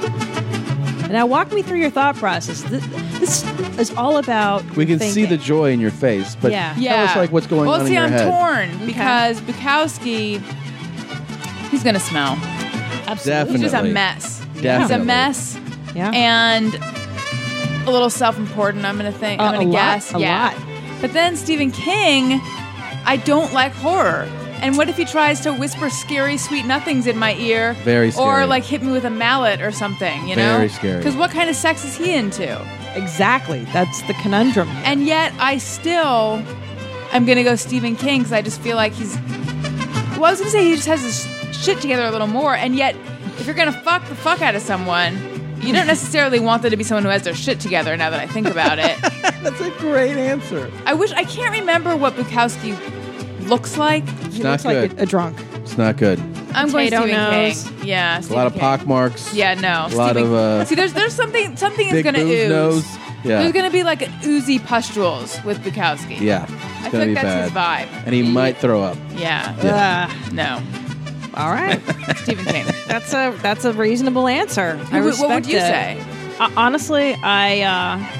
Now walk me through your thought process. This, this is all about We can thinking. see the joy in your face, but Yeah. tell Yeah. us like what's going well, on see, in your I'm head. torn because Bukowski, he's gonna smell. Definitely. He's just a mess. He's a Definitely. mess. Yeah. And a little self-important. I'm gonna think. I'm Uh, gonna a lot, guess. a yeah. lot. But then Stephen King, I don't like horror. And what if he tries to whisper scary, sweet nothings in my ear? Very scary. Or like hit me with a mallet or something, you know? Very scary. Because what kind of sex is he into? Exactly. That's the conundrum. And yet I still am going to go Stephen King because I just feel like he's... Well, I was going to say he just has his shit together a little more. And yet, if you're going to fuck the fuck out of someone, you don't necessarily want them to be someone who has their shit together now that I think about it. That's a great answer. I wish... I can't remember what Bukowski looks like. It's He not looks good. like a, a drunk. It's not good. I'm going Potato Stephen nose. King. Yeah, A Stephen lot of King. pock marks. Yeah, no. A lot Stephen- of uh, See, there's there's something something is big going to booze ooze. nose. Yeah. There's going to be like an oozy pustules with Bukowski. Yeah. It's I gonna feel like be that's bad. his vibe. And he might throw up. Yeah. Yeah. Uh, No. all right. Stephen King. That's a that's a reasonable answer. I What- what respect would you it. say? Uh, honestly, I uh,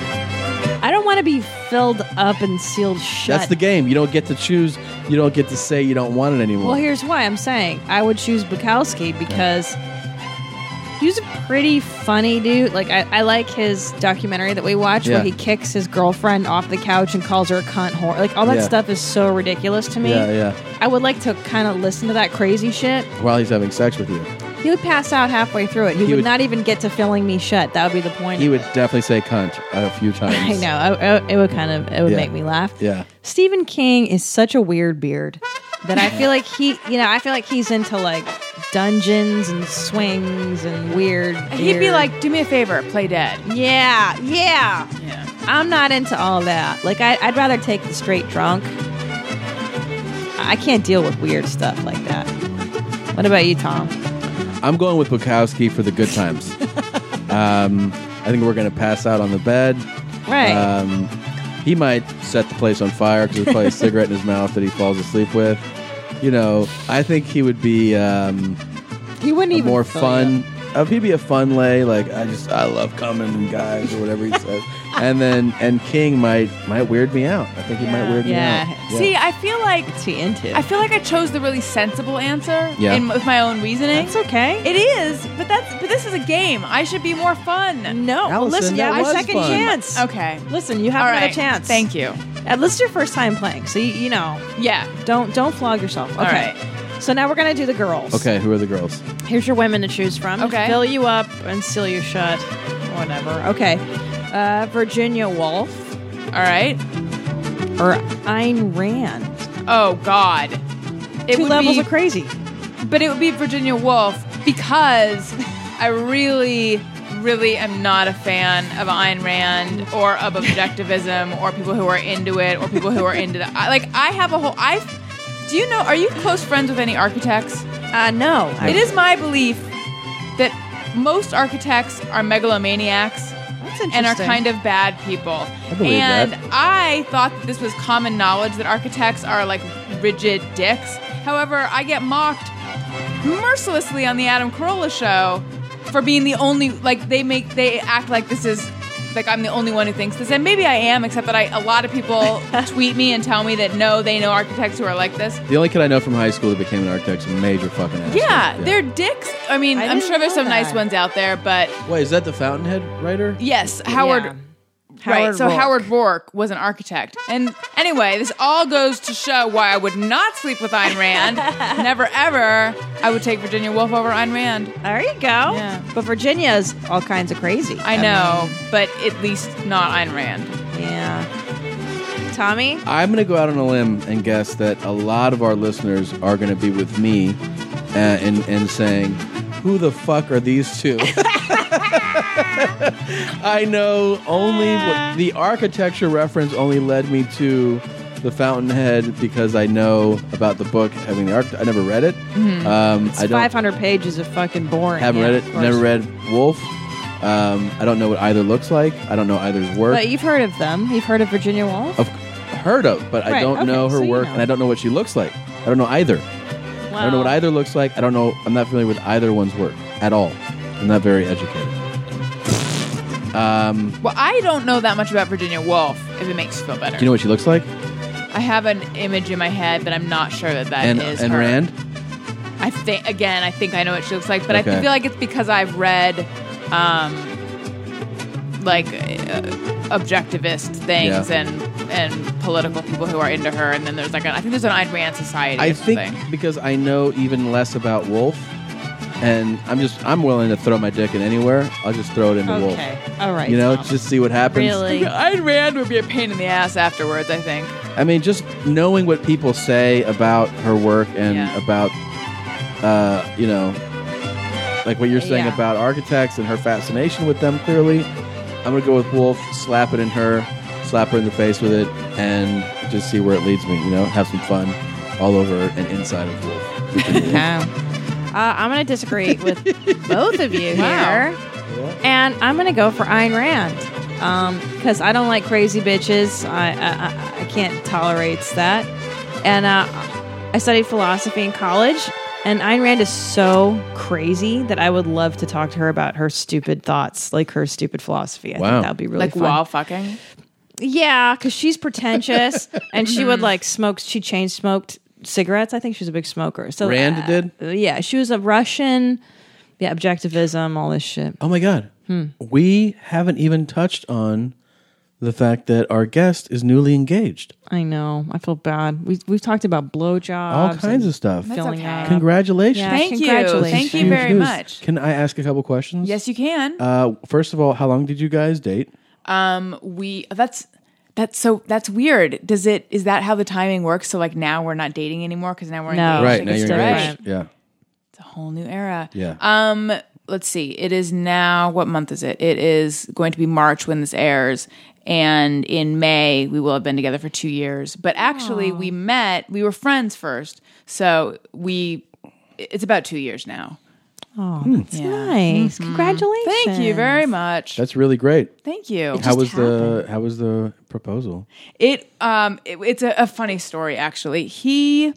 I don't want to be filled up and sealed shut. That's the game. You don't get to choose. You don't get to say you don't want it anymore. Well, here's why I'm saying I would choose Bukowski because he's a pretty funny dude. Like I, I like his documentary that we watched Yeah. where he kicks his girlfriend off the couch and calls her a cunt whore. Like all that Yeah. stuff is so ridiculous to me. Yeah, yeah. I would like to kind of listen to that crazy shit. While he's having sex with you, He would pass out halfway through it. He, He would, would- not even get to filling me shut. That would be the point. he would definitely say "cunt" a few times. I know. I, I, it would kind of it would Yeah. make me laugh. Yeah. Stephen King is such a weird beard that I feel like he, you know, I feel like he's into like dungeons and swings and weird. He'd be beard. like, "Do me a favor, play dead." Yeah, yeah. Yeah. I'm not into all that. Like, I, I'd rather take the straight drunk. I can't deal with weird stuff like that. What about you, Tom? I'm going with Bukowski for the good times. um, I think we're going to pass out on the bed. Right. Um, he might set the place on fire because there's probably a cigarette in his mouth that he falls asleep with. You know, I think he would be um, He wouldn't a even more fill fun. Uh, he'd be a fun lay. Like I just, I love coming, guys, or whatever he says. And then, and King might might weird me out. I think he might weird Yeah. me out. See, I feel like What's he into? I feel like I chose the really sensible answer Yeah. in, with my own reasoning. That's okay. It is, but that's but this is a game. I should be more fun. No, well, Allison, listen, you that have a was second fun. chance. Okay. Listen, you have All another right. chance. Thank you. At least it's your first time playing, so you, you know, Yeah. don't don't flog yourself. Okay. All right. So now we're gonna do the girls. Okay, who are the girls? Here's your women to choose from. Okay. Fill you up and seal you shut. Whatever. Okay. Uh, Virginia Woolf All right. or Ayn Rand. Oh God. It Two would levels be, of crazy. But it would be Virginia Woolf because I really, really am not a fan of Ayn Rand or of objectivism or people who are into it or people who are into that. I, like I have a whole. I. Do you know? Are you close friends with any architects? Uh, no. It is my belief that most architects are megalomaniacs That's and are interesting. kind of bad people. believe and that. I thought that this was common knowledge that architects are like rigid dicks. However, I get mocked mercilessly on the Adam Carolla show for being the only like they make they act like this is like I'm the only one who thinks this, and maybe I am, except that I a lot of people tweet me and tell me that no, they know architects who are like this. The only kid I know from high school that became an architect is a major fucking ass. Yeah, they're dicks. I mean, I I'm didn't sure there's know some nice that. ones out there, but Wait, is that the Fountainhead writer? yes, Howard. Yeah. Right, Howard so Rourke. Howard Rourke was an architect. And anyway, this all goes to show why I would not sleep with Ayn Rand. Never ever I would take Virginia Woolf over Ayn Rand. There you go. Yeah. But Virginia's all kinds of crazy. I know, but at least not Ayn Rand. mean, yeah. Tommy? I'm going to go out on a limb and guess that a lot of our listeners are going to be with me uh, and, and saying, who the fuck are these two? I know only what, the architecture reference only led me to the Fountainhead because I know about the book having the arch. I never read it. Mhm. Um, It's I don't five hundred pages of fucking boring. haven't yeah, read of it. course. Never read Wolf. Um, I don't know what either looks like. I don't know either's work. But you've heard of them. You've heard of Virginia Woolf? Of heard of, but I Right, don't okay, know her so you work, know. and I don't know what she looks like. I don't know either. I don't know what Well- either looks like. I don't know. I'm not familiar with either one's work at all. I'm not very educated. Um, Well, I don't know that much about Virginia Woolf, if it makes you feel better. do you know what she looks like? I have an image in my head, but I'm not sure that that and is and her. Rand. I think again, I think I know what she looks like, but Okay. I feel like it's because I've read, um, like uh, objectivist things Yeah. and and political people who are into her, and then there's like a, I think there's an Ayn Rand society. I or think something. because I know even less about Wolf, and I'm just I'm willing to throw my dick in anywhere. I'll just throw it into Wolf. Okay. All right. You know, Tom. just see what happens. Really? Ayn Rand would be a pain in the ass afterwards, I think. I mean, just knowing what people say about her work and Yeah. about, uh, you know, like what you're saying Yeah. about architects and her fascination with them, clearly, I'm going to go with Wolf, slap it in her, slap her in the face with it, and just see where it leads me, you know, have some fun all over and inside of Wolf. Wow. Uh, I'm going to disagree with both of you Wow. here. And I'm going to go for Ayn Rand. Because I don't like crazy bitches. I, I, I- I can't tolerate that. And uh, I studied philosophy in college. And Ayn Rand is so crazy that I would love to talk to her about her stupid thoughts, like her stupid philosophy. I Wow. think that would be really Like fun. while fucking. Yeah, because she's pretentious, and she would like smoke. She chain smoked cigarettes. I think she was a big smoker. So Rand uh, did? Yeah, she was a Russian. Yeah, objectivism, all this shit. Oh my God. Hmm. We haven't even touched on the fact that our guest is newly engaged. I know. I feel bad. We we've talked about blowjobs, All kinds and of stuff. filling okay. up. Congratulations. Yeah, Thank you. congratulations. Thank you Huge very news. much. Can I ask a couple questions? Yes, you can. Uh, first of all, how long did you guys date? Um, we that's that's so that's weird. Does it is that how the timing works? So like now we're not dating anymore because now we're No. engaged. Right, Like, now it's you're different. engaged. Yeah. It's a whole new era. Yeah. Um, let's see. It is now. What month is it? It is going to be March when this airs, and in May we will have been together for two years. But actually, we met. We were friends first, so we. It's about two years now. Oh, that's nice. Congratulations. Thank you very much. That's really great. Thank you. How was the how was the proposal? It um it, it's a, a funny story actually. He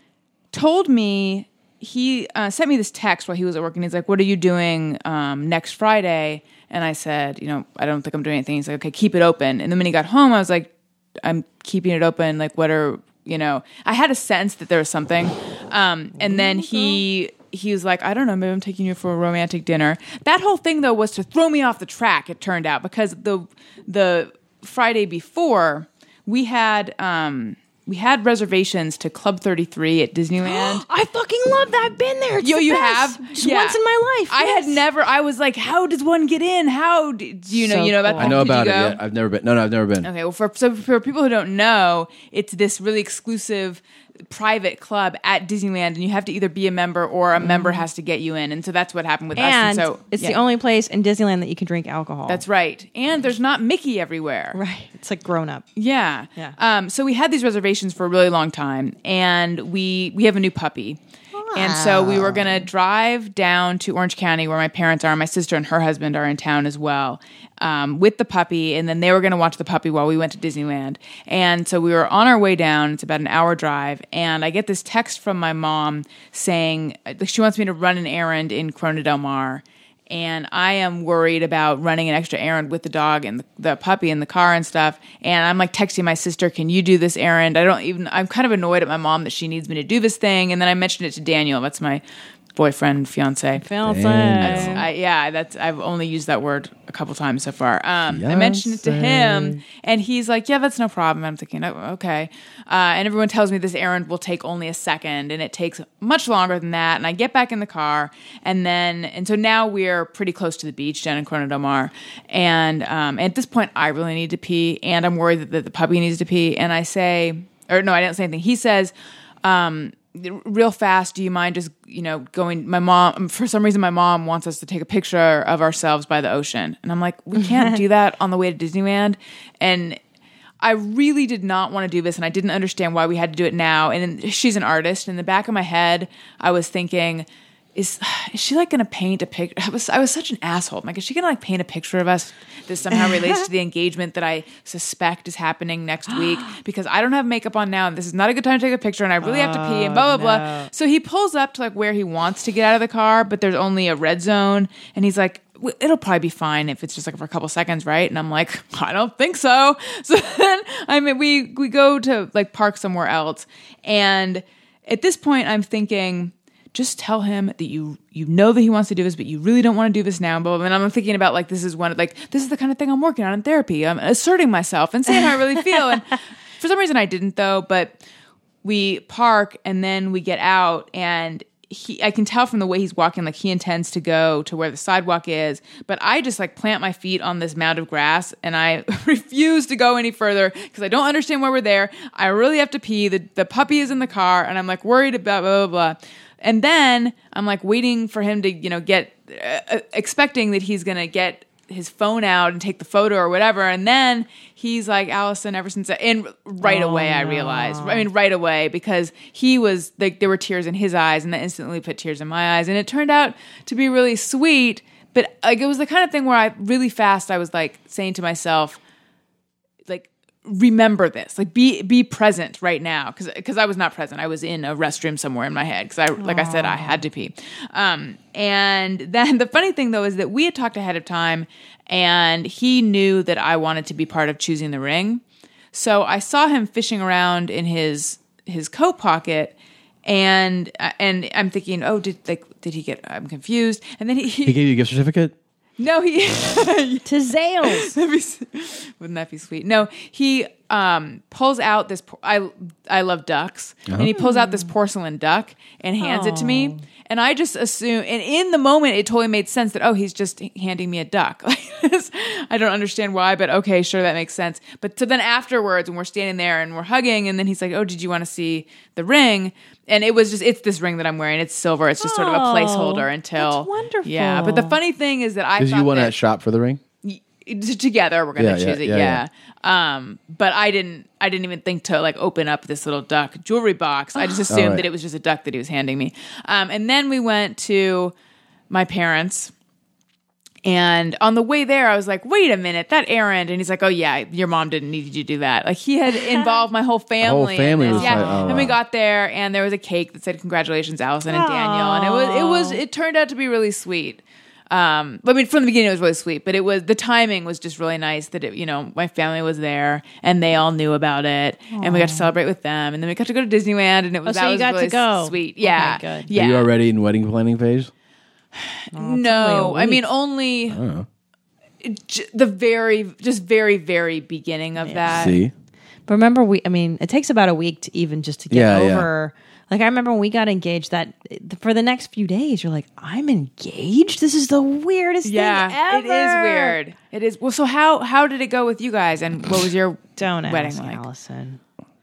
told me he uh, sent me this text while he was at work, and he's like, "What are you doing um, next Friday?" And I said, "You know, I don't think I'm doing anything." He's like, "Okay, keep it open." And then when he got home, I was like, "I'm keeping it open. Like, what are you know?" I had a sense that there was something, um, and then he. He was like, I don't know, maybe I'm taking you for a romantic dinner. That whole thing, though, was to throw me off the track, it turned out, because the the Friday before, we had um, we had reservations to Club thirty-three at Disneyland. I fucking love that. I've been there. It's Yo, the you best. have? Just Yeah. once in my life. I yes. had never, I was like, how does one get in? How do, do you know, So you know about cool. I know did you about it. go? Yeah, I've never been. No, no, I've never been. Okay, well, for so for people who don't know, it's this really exclusive private club at Disneyland, and you have to either be a member or a member has to get you in, and so that's what happened with us. And And so it's yeah. the only place in Disneyland that you can drink alcohol. That's right, and there's not Mickey everywhere. right. It's like grown up. Yeah, Yeah. Um, so we had these reservations for a really long time, and we we have a new puppy. And so we were going to drive down to Orange County where my parents are. My sister and her husband are in town as well um, with the puppy. And then they were going to watch the puppy while we went to Disneyland. And so we were on our way down. It's about an hour drive. And I get this text from my mom saying she wants me to run an errand in Corona Del Mar. And I am worried about running an extra errand with the dog and the, the puppy in the car and stuff. And I'm like texting my sister, can you do this errand? I don't even, I'm kind of annoyed at my mom that she needs me to do this thing. And then I mentioned it to Daniel. That's my boyfriend, fiance, fiance. That's, I, yeah, that's I've only used that word a couple times so far. Um, I mentioned it to him, and he's like, "Yeah, that's no problem." I'm thinking, oh, "Okay," uh, and everyone tells me this errand will take only a second, and it takes much longer than that. And I get back in the car, and then and so now we're pretty close to the beach, Jen and Corona Del Mar, and um, at this point, I really need to pee, and I'm worried that the, the puppy needs to pee, and I say, or no, I didn't say anything. He says. Um, real fast, do you mind just, you know, going, my mom, for some reason, my mom wants us to take a picture of ourselves by the ocean. And I'm like, we can't do that on the way to Disneyland. And I really did not want to do this. And I didn't understand why we had to do it now. And she's an artist. In the back of my head, I was thinking, is is she like going to paint a picture? I was, I was such an asshole. I'm like, is she going to like paint a picture of us that somehow relates to the engagement that I suspect is happening next week? Because I don't have makeup on now, and this is not a good time to take a picture, and I really have to pee, and blah, blah, no. blah. So he pulls up to like where he wants to get out of the car, but there's only a red zone, and he's like, it'll probably be fine if it's just like for a couple seconds, right? And I'm like, I don't think so. So then I mean, we we go to like park somewhere else, and at this point, I'm thinking, just tell him that you you know that he wants to do this, but you really don't want to do this now. But and I'm thinking about like this is one like this is the kind of thing I'm working on in therapy. I'm asserting myself and saying how I really feel. And for some reason I didn't though. But we park and then we get out, and he I can tell from the way he's walking like he intends to go to where the sidewalk is. But I just like plant my feet on this mound of grass, and I refuse to go any further because I don't understand why we're there. I really have to pee. The the puppy is in the car, and I'm like worried about blah blah blah. And then I'm like waiting for him to, you know, get, uh, expecting that he's going to get his phone out and take the photo or whatever. And then he's like, Allison, ever since, and right Oh, away I no. realized, I mean, right away, because he was like, there were tears in his eyes, and that instantly put tears in my eyes. And it turned out to be really sweet. But like, it was the kind of thing where I really fast, I was like saying to myself, like, remember this, like be be present right now, because because I was not present. I was in a restroom somewhere in my head because I like I said I had to pee. Um, and then the funny thing though is that we had talked ahead of time, and he knew that I wanted to be part of choosing the ring. So I saw him fishing around in his his coat pocket, and and I'm thinking, oh, did like did he get? I'm confused. And then he He gave you a gift certificate? No, he to Zales. Wouldn't that be sweet? No, he um, pulls out this. I I love ducks, Uh-huh. and he pulls out this porcelain duck and hands it to me. And I just assume, and in the moment, it totally made sense that oh, he's just handing me a duck. Like this, I don't understand why, but okay, sure, that makes sense. But so then afterwards, when we're standing there and we're hugging, and then he's like, "Oh, did you want to see the ring?" And it was just, it's this ring that I'm wearing. It's silver. It's just sort of a placeholder until. That's wonderful. Yeah, but the funny thing is that I Because thought you want to that shop for the ring? together we're gonna Yeah, yeah, choose it. yeah, Yeah. Um, but I didn't. I didn't even think to like open up this little duck jewelry box. I just assumed All right. that it was just a duck that he was handing me. Um, and then we went to my parents. And on the way there, I was like, wait a minute, that errand. And he's like, oh, yeah, your mom didn't need you to do that. Like, he had involved my whole family. family in this. was yeah. like, oh, and we wow. got there, and there was a cake that said, congratulations, Allison and Daniel. And it was, it was, it turned out to be really sweet. Um, I mean, from the beginning, it was really sweet, but it was, the timing was just really nice that it, you know, my family was there, and they all knew about it, and we got to celebrate with them. And then we got to go to Disneyland, and it was, Oh, that so you was got to really go. sweet. Yeah. Okay, good. Yeah. Are you already in wedding planning phase? No, I mean, only. I don't know. J- the very just very very beginning of that. See? But remember, we, I mean, it takes about a week to even just to get Yeah, yeah. over. Like, I remember when we got engaged, that for the next few days, you're like, I'm engaged? This is the weirdest Yeah, thing ever. it is weird. It is. Well, so how how did it go with you guys, and what was your Don't wedding ask, like? Allison.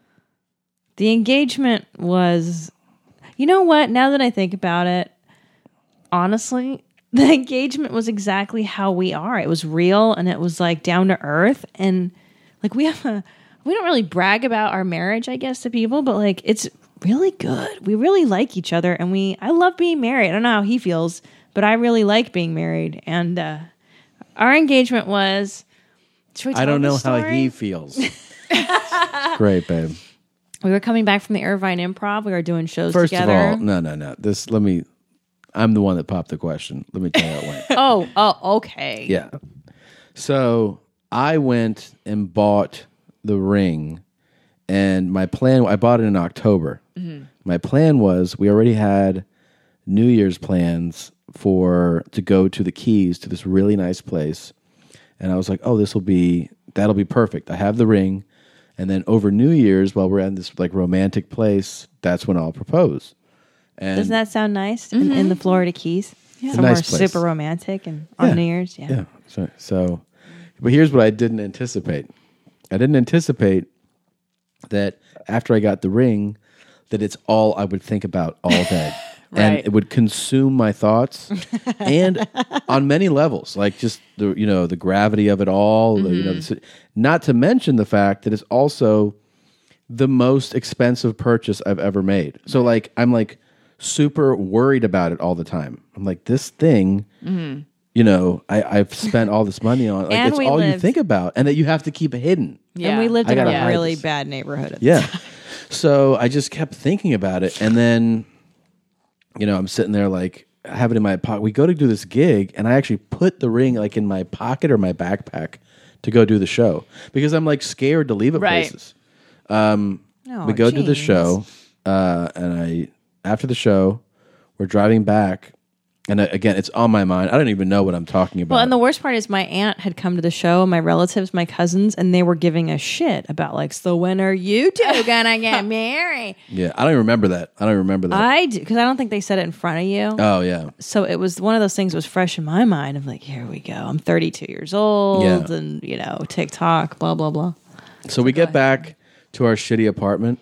The engagement was, you know what? Now that I think about it, honestly, the engagement was exactly how we are. It was real, and it was like down to earth, and like we have a, we don't really brag about our marriage, I guess, to people, but like it's really good. We really like each other, and we I love being married. I don't know how he feels, but I really like being married. And uh, our engagement was. Should we tell I don't the know how story? he feels. Great, babe. We were coming back from the Irvine Improv. We were doing shows First together. of all, no, no, no. This, let me, I'm the one that popped the question. Let me tell you how it went. oh, oh, okay. Yeah. So I went and bought the ring, and my plan, I bought it in October. Mm-hmm. My plan was we already had New Year's plans for to go to the Keys to this really nice place, and I was like, oh, this will be that'll be perfect. I have the ring, and then over New Year's, while we're at this like romantic place, that's when I'll propose. And Doesn't that sound nice in, in the Florida Keys? It's a Somewhere nice place. super romantic and on Yeah. New Year's. Yeah. Yeah. So, so, but here's what I didn't anticipate. I didn't anticipate that after I got the ring, that it's all I would think about all day. And Right. it would consume my thoughts, and on many levels, like just the you know the gravity of it all. the, you know, Mm-hmm. the, not to mention the fact that it's also the most expensive purchase I've ever made. So like I'm like super worried about it all the time. I'm like this thing. Mhm. You know, I, I've spent all this money on. Like And it's we all you lived- think about, and that you have to keep hidden. And we lived I in a gotta hide really this. bad neighborhood. At the Yeah. time. So I just kept thinking about it. And then, you know, I'm sitting there like, I have it in my pocket. We go to do this gig, and I actually put the ring like in my pocket or my backpack to go do the show because I'm like scared to leave it Right. places. Um, Oh, we go do the geez. show, uh, and I, after the show, we're driving back. And uh, again, it's on my mind. I don't even know what I'm talking about. Well, and the worst part is my aunt had come to the show, my relatives, my cousins, and they were giving a shit about like, so when are you two gonna get married? yeah, I don't even remember that. I don't even remember that. I do, because I don't think they said it in front of you. oh, yeah. So it was one of those things that was fresh in my mind of like, here we go. I'm thirty-two years old Yeah. and, you know, TikTok, blah, blah, blah. So we get back to our shitty apartment,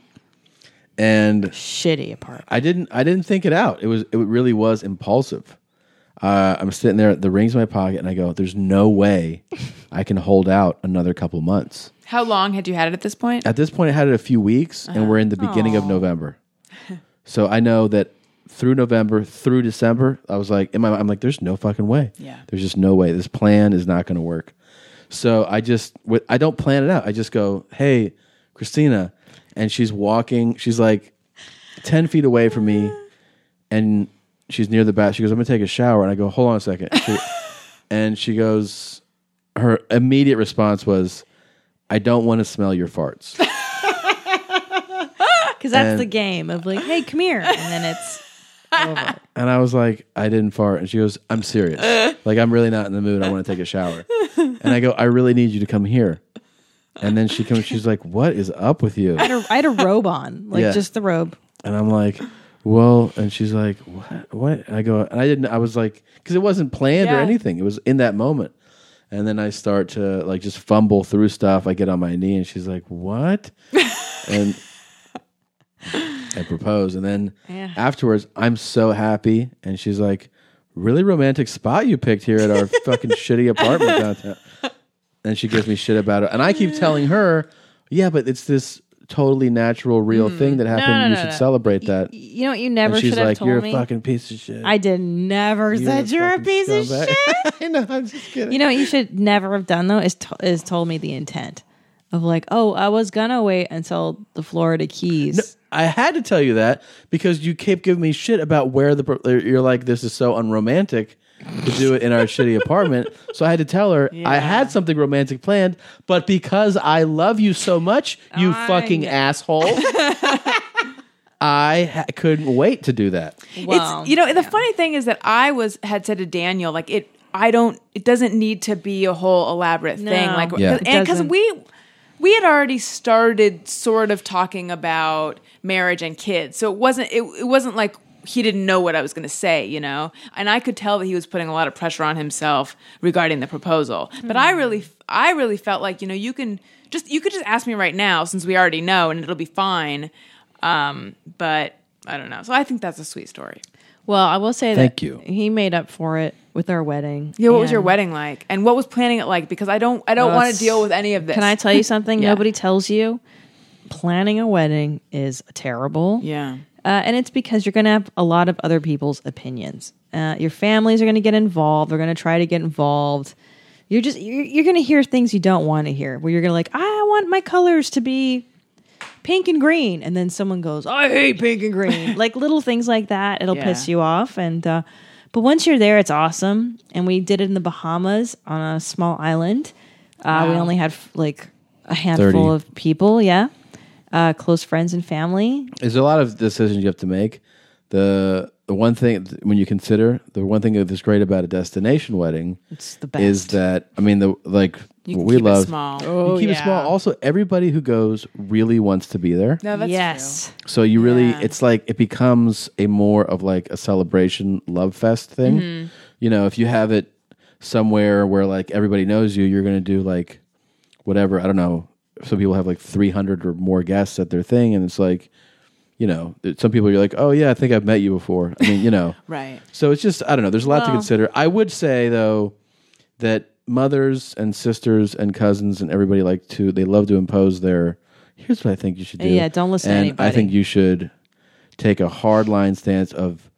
and shitty apartment. I didn't. I didn't think it out. It was. It really was impulsive. Uh, I'm sitting there, the ring's in my pocket, and I go, "There's no way I can hold out another couple months." How long had you had it at this point? At this point, I had it a few weeks, and we're in the beginning of Aw. November. So I know that through November, through December, I was like, in my, I'm like, "There's no fucking way. Yeah. There's just no way. This plan is not going to work." So I just, wi- I don't plan it out. I just go, "Hey, Christina," and she's walking. She's like ten feet away from me, and she's near the bath. She goes, "I'm gonna take a shower," and I go, "Hold on a second." She, and she goes, her immediate response was, "I don't want to smell your farts." Because that's And- the game of like, hey, come here. And then it's over. And I was like, "I didn't fart." And she goes, "I'm serious. Like, I'm really not in the mood. I want to take a shower." And I go, "I really need you to come here." And then she comes, she's like, "What is up with you?" I had, a, I had a robe on, like Yeah. just the robe. And I'm like, "Well," and she's like, "What? What?" And I go, and I didn't, I was like, because it wasn't planned or Yeah. anything. It was in that moment. And then I start to like just fumble through stuff. I get on my knee, and she's like, "What?" And I propose. And then Yeah. afterwards, I'm so happy. And she's like, "Really romantic spot you picked here at our fucking shitty apartment downtown." And she gives me shit about it. And I keep telling her, "Yeah, but it's this totally natural, real thing that happened. no, you no, should no. celebrate that." You know what you never And she's should have like, told "You're me? a fucking piece of shit." I did never You're said a you're a fucking piece of scumbag. shit. I know, I'm just kidding. You know what you should never have done though is to, is told me the intent of like, oh, I was gonna wait until the Florida Keys. I had to tell you that because you kept giving me shit about where the pro- you're like, this is so unromantic to do it in our shitty apartment. So I had to tell her I had something romantic planned, but because I love you so much, you fucking asshole, I ha- couldn't wait to do that. it's you know the funny thing is that I was had said to Daniel like it I don't it doesn't need to be a whole elaborate No. thing like Yeah. and It because doesn't. we we had already started sort of talking about marriage and kids, so it wasn't it, it wasn't like he didn't know what I was going to say, you know, and I could tell that he was putting a lot of pressure on himself regarding the proposal. But I really I really felt like, you know, you can just you could just ask me right now since we already know and it'll be fine. Um, but I don't know. So I think that's a sweet story. Well, I will say Thank that you. he made up for it with our wedding. Yeah, what was your And- wedding like? And what was planning it like? Because I don't I don't Oh, want to it's- deal with any of this. Can I tell you something? Yeah. Nobody tells you. Planning a wedding is terrible. Yeah. Uh, and it's because you're going to have a lot of other people's opinions. Uh, your families are going to get involved. They're going to try to get involved. You're just you're, you're going to hear things you don't want to hear. Where you're going to like, I want my colors to be pink and green, and then someone goes, I hate pink and green. Like little things like that. It'll Yeah. piss you off. And uh, but once you're there, it's awesome. And we did it in the Bahamas on a small island. Uh, We Wow. only had like a handful thirty of people. Yeah. Uh, close friends and family. There's a lot of decisions you have to make. The the one thing when you consider the one thing that's great about a destination wedding It's the best. is that I mean the like You what can we keep it love small. you Oh, keep it yeah. small. Also, everybody who goes really wants to be there. No, that's yes. So you really, Yeah. it's like it becomes a more of like a celebration love fest thing. Mhm. You know, if you have it somewhere where like everybody knows you, you're going to do like whatever. I don't know. Some people have like three hundred or more guests at their thing, and it's like, you know, some people you're like, oh yeah, I think I've met you before. I mean, you know, Right. So it's just I don't know. There's a lot to Well- consider. I would say though that mothers and sisters and cousins and everybody like to they love to impose their. Here's what I think you should do. Yeah, don't listen to and anybody. I think you should take a hard line stance of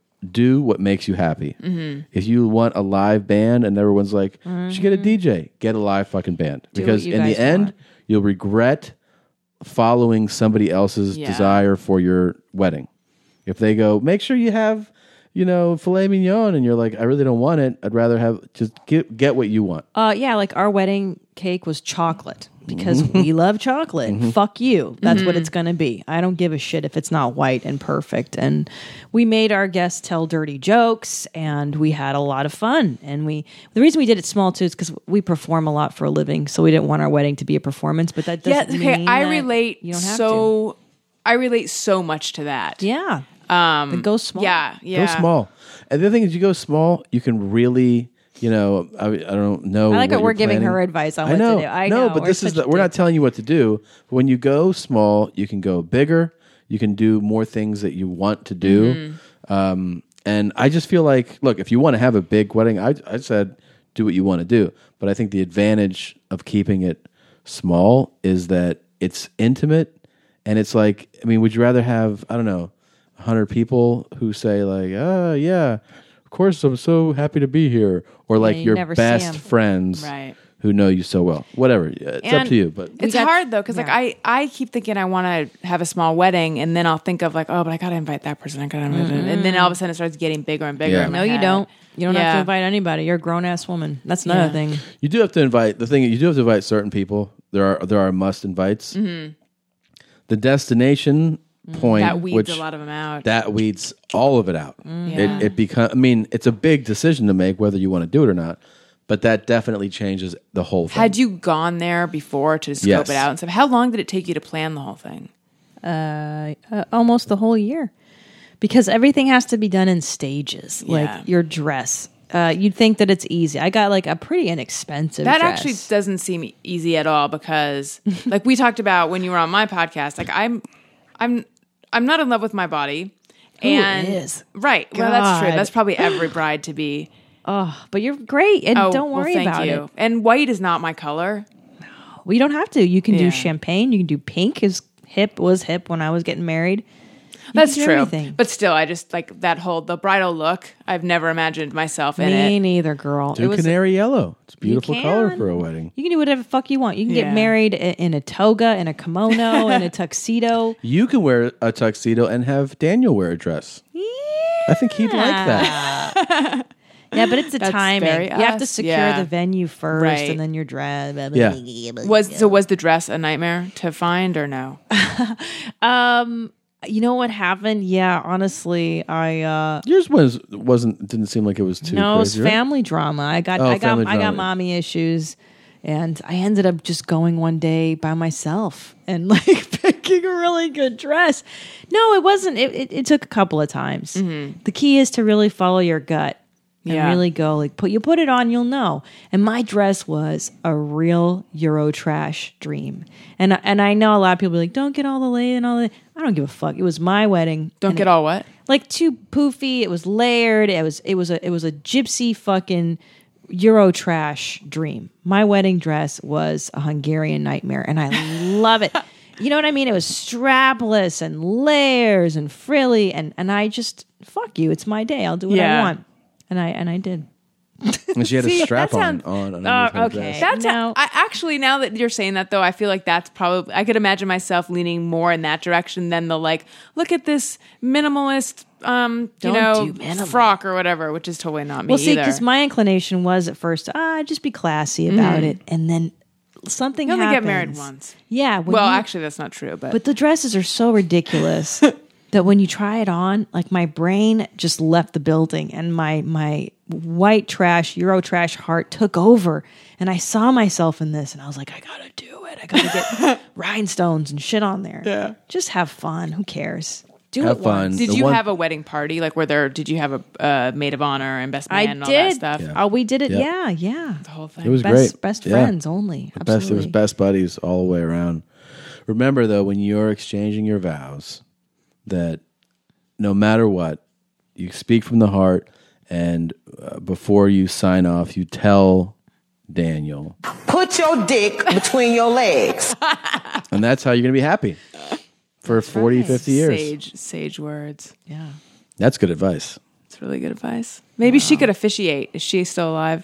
do what makes you happy. Mhm. If you want a live band and everyone's like, you should get a Mhm. D J, get a live fucking band. Do because what you in the guys end, want. you'll regret following somebody else's Yeah. desire for your wedding. If they go, make sure you have, you know, filet mignon, and you're like, I really don't want it. I'd rather have just get get what you want. Uh, yeah, like our wedding cake was chocolate because Mhm. we love chocolate. Mhm. Fuck you. That's what Mhm. it's going to be. I don't give a shit if it's not white and perfect. And we made our guests tell dirty jokes, and we had a lot of fun. And we the reason we did it small too is because we perform a lot for a living, so we didn't want our wedding to be a performance. But that Yeah. doesn't Okay. mean I that relate You don't have so. I relate so much to that. Yeah. Um. Then go small. Yeah. Yeah. Go small. And the other thing is, you go small, you can really, you know, I, I don't know. I like what that we're you're giving planning. her advice on I what know, to do. I no, know. but We're this is such the, we're not telling you what to do. But when you go small, you can go bigger. You can do more things that you want to do. Mm-hmm. Um, and I just feel like, look, if you want to have a big wedding, I, I said do what you want to do. But I think the advantage of keeping it small is that it's intimate, and it's like, I mean, would you rather have, I don't know, a hundred people who say like, oh yeah, of course, I'm so happy to be here, or like you your never see 'em. best friends Right. who know you so well. Whatever, it's up And to you. But it's hard though, because like I, I keep thinking I want to have a small wedding, and then I'll think of like, oh, but I gotta invite that person. I gotta invite, Mm-mm. and then all of a sudden it starts getting bigger and bigger. Yeah. in my No, you head. don't. You don't have Yeah. to invite anybody. You're a grown ass woman. That's another Yeah. thing. you do have to invite. The thing you do have to invite certain people. There are there are must invites. Mhm. The destination point That weeds which a lot of them out. that weeds all of it out. Mm. Yeah. It, it become. I mean, it's a big decision to make whether you want to do it or not. But that definitely changes the whole thing. Had you gone there before to scope Yes. it out and stuff? How long did it take you to plan the whole thing? Uh, uh, almost the whole year, because everything has to be done in stages. Yeah. Like your dress, uh, you'd think that it's easy. I got like a pretty inexpensive. That dress. actually doesn't seem easy at all because, like we talked about when you were on my podcast, like I'm, I'm, I'm not in love with my body, Who and is? right. Well, that's true. God. That's probably every bride to be. Oh, but you're great, and Oh, don't well, worry thank about you. it. And white is not my color. Well, you don't have to. You can Yeah. do champagne. You can do pink. Is hip was hip when I was getting married. You That's can do true. everything. But still, I just like that whole the bridal look. I've never imagined myself in Me it. neither, girl. do canary yellow. It's a beautiful You color can. for a wedding. You can do whatever the fuck you want. You can Yeah. get married i- in a toga, in a kimono, in a tuxedo. You can wear a tuxedo and have Daniel wear a dress. I think he'd like that. Yeah, but it's a That's timing. very You have to us. secure Yeah. the venue first, Right. and then your dress. Yeah. Was so was the dress a nightmare to find or no? Um, you know what happened? Yeah, honestly, I uh Yours was wasn't didn't seem like it was too. no, it's crazy, right? family drama. I got Oh, I got family I got drama. mommy issues, and I ended up just going one day by myself and like picking a really good dress. No, it wasn't. It it, it took a couple of times. The key is to really follow your gut. And Yeah. really go like put you put it on, you'll know. And my dress was a real Eurotrash dream. And I- and I know a lot of people are like, don't get all the lay and all the. I don't give a fuck. It was my wedding. Don't and get it- all what? like too poofy. It was layered. It was it was a it was a gypsy fucking Eurotrash dream. My wedding dress was a Hungarian nightmare, and I love it. You know what I mean? It was strapless and layers and frilly, and and I just fuck you. It's my day. I'll do what I Yeah. want, and I and I did. And she had See, a strap that on sounds- on. underneath Oh, her okay. dress. That's Now- I actually now that you're saying that though, I feel like that's probably I could imagine myself leaning more in that direction than the like, look at this minimalist um you Don't know do minimal. frock or whatever, which is totally not me Well, see, either. because my inclination was at first, ah, just be classy about it, and then something you only happens. get married once. Yeah. when Well, you- actually that's not true, but, But the dresses are so ridiculous. that when you try it on, like my brain just left the building and my my white trash, Euro trash heart took over. And I saw myself in this and I was like, I gotta do it. I gotta get rhinestones and shit on there. Yeah. Just have fun. Who cares? Do Have it fun. once. Did The you one- have a wedding party? Like, where there? Did you have a uh, maid of honor and best man I and all that did. stuff? Oh, we did it. Yeah. Yeah, yeah. The whole thing. It was best, great. Best Yeah. friends only. The best, it was Absolutely. best buddies all the way around. Remember, though, when you're exchanging your vows, that no matter what, you speak from the heart, and uh, before you sign off, you tell Daniel, Put your dick between your legs. and that's how you're going to be happy for forty, fifty years. Sage, sage words. Yeah. That's good advice. It's really good advice. Maybe she could officiate. Is she still alive?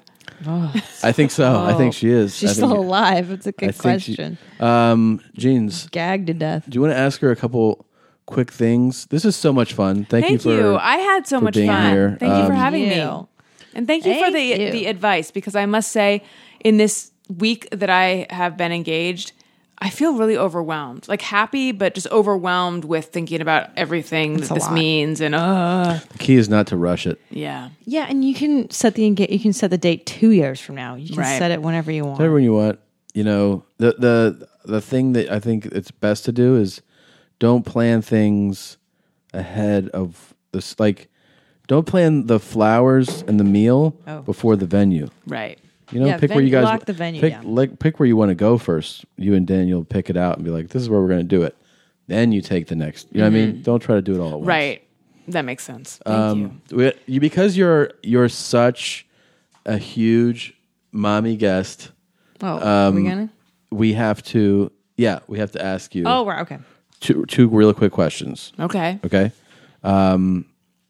I think so. I think she is. She's I think- still alive. It's a I good think she- question. um, Jeans, Gagged to death. do you want to ask her a couple quick things? This is so much fun. Thank, Thank you you. for. I had so for much being fun. here. Thank you for Um, having you. me. And thank you for the Thank you. the advice, because I must say, in this week that I have been engaged, I feel really overwhelmed. Like happy, but just overwhelmed with thinking about everything It's that a this lot. means. And uh The key is not to rush it. yeah. Yeah, and you can set the enga- you can set the date two years from now. You can Right. set it whenever you want. Tell everyone you want. You know, the the the thing that I think it's best to do is don't plan things ahead of this. Like, don't plan the flowers and the meal Oh. before the venue. Right. You know, Yeah, pick where ven- you guys lock the venue Pick, down. like, pick where you want to go first. You and Daniel pick it out and be like, "This is where we're going to do it." Then you take the next. You know what I mean? Don't try to do it all at once. Right. That makes sense. Thank you. Um, we- you because you're you're such a huge mommy guest. Oh, are we um, gonna? We have to. Yeah, we have to ask you. Oh, right. Okay. two two real quick questions. Okay. Okay. Um,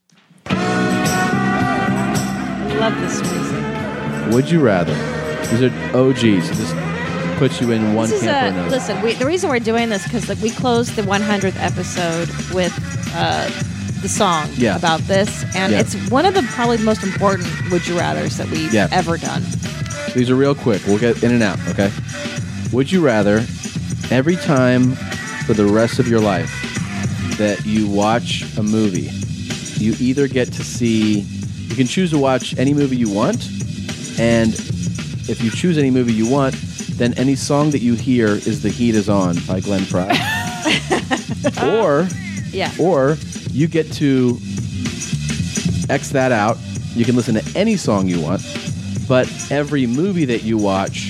I love this music. would you rather? These are O Gs. So this puts you in one This is camp or a, another. listen. We, the reason we're doing this because like we closed the one hundredth episode with uh, the song Yeah. about this, and Yeah. it's one of the probably most important would you rather's that we've Yeah. ever done. These are real quick. We'll get in and out. Okay. Would you rather every time for the rest of your life that you watch a movie, you either get to see, you can choose to watch any movie you want, and if you choose any movie you want, then any song that you hear is "The Heat Is On" by Glenn Frey, or Yeah. or you get to X that out. You can listen to any song you want, but every movie that you watch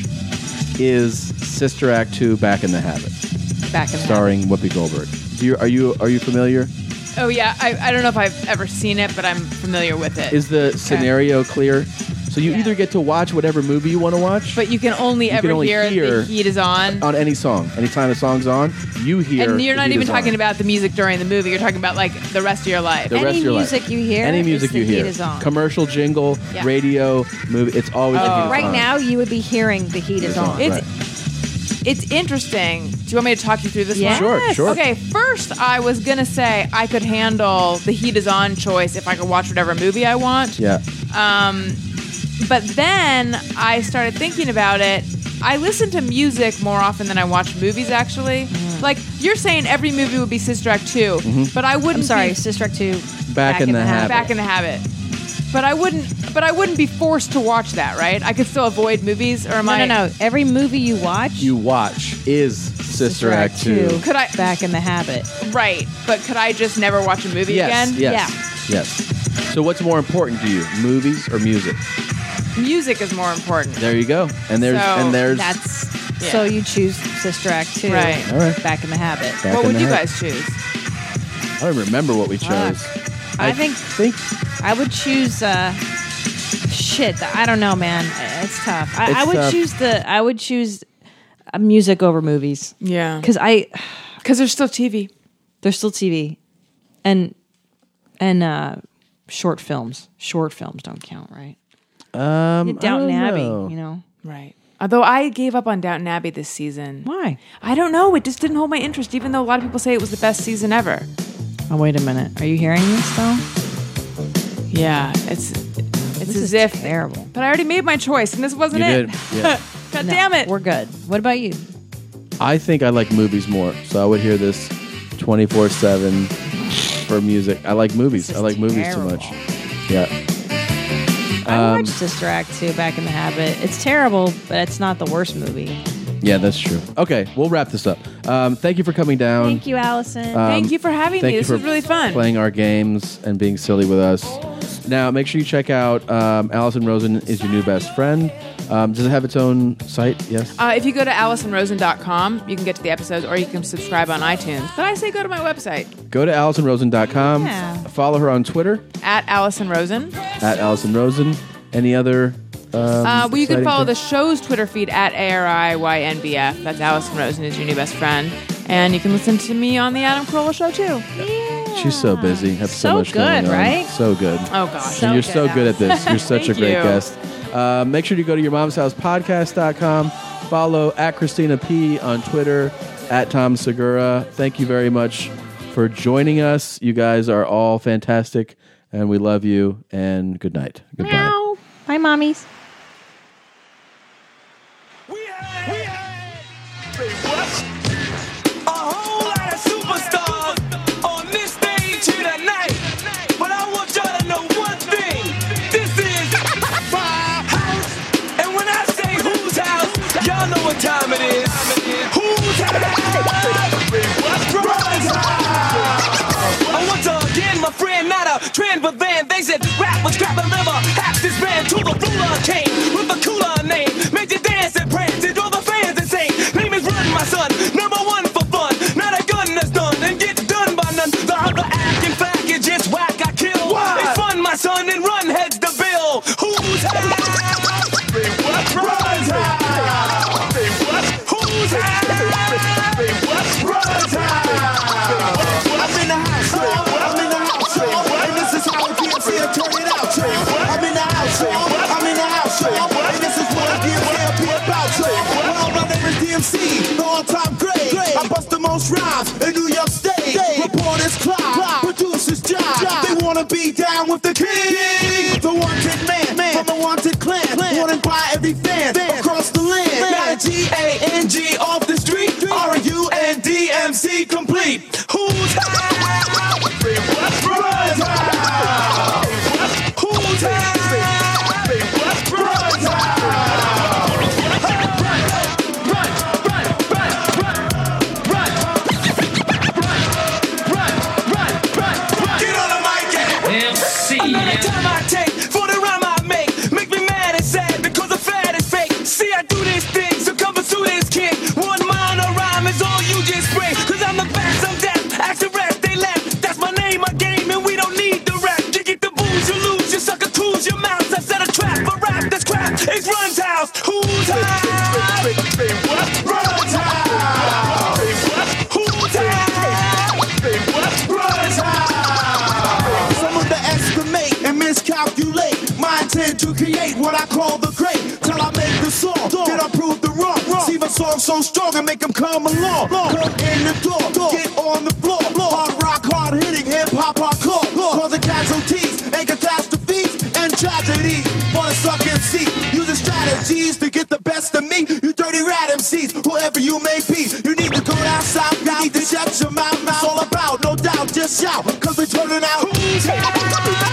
is Sister Act two: Back in the Habit, Back in the starring Whoopi Goldberg. Do you, are you are you familiar? Oh yeah. I, I don't know if I've ever seen it, but I'm familiar with it. Is the scenario clear? So you either get to watch whatever movie you want to watch, But you can only You ever can only hear, hear- the heat is on. on any song. Anytime a song's on, you hear. And you're The not Heat even Is talking On. about the music during the movie. You're talking about like the rest of your life. The rest Any of your life. music you hear, Any is music The you hear, Heat Is On. commercial, jingle, Yeah. radio, movie. It's always The Heat Is Right On. now, you would be hearing the heat is on. It's Right. it's interesting. Do you want me to talk you through this Yes. one? Sure, sure. Okay, first I was gonna say I could handle the heat is on choice if I could watch whatever movie I want. Yeah. Um, but then I started thinking about it. I listen to music more often than I watch movies. Actually, like you're saying, every movie would be Sister Act two, Mhm. but I wouldn't. I'm sorry, be- Sister Act two. Back, in, the, habit. Back in the Habit. But I wouldn't. But I wouldn't be forced to watch that, right? I could still avoid movies, or am No, I? no, no. Every movie you watch, You watch is Sister, Act two. Could I? Back in the Habit. Right. But could I just never watch a movie Yes, again? yes, yes. So what's more important to you, movies or music? Music is more important. There you go. And there's So and there's That's Yeah. so you choose Sister Act two. Right. All right. Back in the Habit. Back what in would the you Habit. guys choose? I don't even remember what we chose. I, think think I would choose. Uh, shit, I don't know, man. It's tough. I, It's I would tough. choose the. I would choose uh, music over movies. Yeah. Because I, Because there's still T V. there's still T V, and and uh, short films. Short films don't count, right? Um, Downton I don't Abbey, know. you know. Right. Although I gave up on Downton Abbey this season. Why? I don't know. It just didn't hold my interest, even though a lot of people say it was the best season ever. Oh, wait a minute. Are you hearing this though? Yeah. It's it's This as is if. terrible. But I already made my choice, and this wasn't You it. did, yeah. God No, damn it. We're good. What about you? I think I like movies more, so I would hear this twenty-four seven for music. I like movies. I like movies terrible. too much. Yeah. I Um, watched Sister Act two back in the habit. It's terrible, but it's not the worst movie. Yeah, that's true. Okay, we'll wrap this up. Um, thank you for coming down. Thank you, Allison. Um, Thank you for having thank me. you This for was really fun. Playing our games and being silly with us. Now, make sure you check out um, Allison Rosen is your new best friend. Um, does it have its own site? Yes. Uh, if you go to allison rosen dot com, you can get to the episodes, or you can subscribe on iTunes. But I say go to my website. Go to allison rosen dot com. Yeah. Follow her on Twitter At Allison Rosen. at Allison Rosen. Any other? Um, Uh, well, you can exciting follow things? the show's Twitter feed at A R I Y N B F. That's Allison Rosen is your new best friend. And you can listen to me on The Adam Carolla Show, too. She's so busy. Have so, So much good, going on. right? So good. Oh, gosh. And you're So so good, good at this. You're such a Thank great you. guest. Uh, make sure you go to your mom's house podcast dot com. Follow at Christina P on Twitter, at Tom Segura. Thank you very much for joining us. You guys are all fantastic, and we love you. And good night. Goodbye. Meow. Bye, mommies. A whole lot of superstars on this stage here tonight. But I want y'all to know one thing. This is my house. And when I say whose house, y'all know what time it is. Whose house? Brother's house. I want to again, my friend, not a trend, but then they said rap was crap and never half this band to the ruler came with a cooler name. Made you dance and prance and drove the fans insane. Name is Run, my son, number one for fun. Not a gun that's done and gets done by none. The other act, in fact, is just whack, I kill. Why? It's fun, my son, and Run heads the bill. Who's house? Say what? Run's house. Say what? Who's house? Say what? Run's house. I'm in the house. I'm in the house. And this is how it gets here. Turn it out. I'm in the house. I'm in the house. And this is what it gives here. Be about. Well, my name is D M C, the all-time great. I bust the most rhymes in New York State. Reporters Clyde, producers Jive. They wanna be down with the king, the wanted man from the wanted clan. Wanted by every fan across the land. Not a G A N G off the street. R U N D M C complete. Who's house? Say what? Run's house. Who's house? Say what? Run's house. Run, run, run, run, run, run, run, run, run, run. Get on the mic and M C. Another time I take for the rhyme I make. Make me mad and sad because the fad is fake. See, I do this thing, so come pursue this kid. One mile a rhyme is all you just spray. Cause I'm the best, I'm deaf. Ask the rest, they laugh. That's my name, my game, and we don't need the rap. You get the booze, you lose, you sucker tools, your mouth. I set a trap for rap, that's crap. It's Run's house. Who's house? Say what? Run's house. Say what? Who's house? Say what? Run's house. Some underestimate and miscalculate my intent to create what I call the great. Till I make the song, then I prove the wrong. See my song so strong and make them come along. Come in the door, get on the floor. Hard rock, hard hitting, hip hop, hardcore. Causing casualties and catastrophes and tragedies. For the suck M C, using strategies to get the best of me. You dirty rat M Cs, whoever you may be. You need to go down south, you need to shut your mouth. It's all about, no doubt, just shout, cause we're turning out. Who's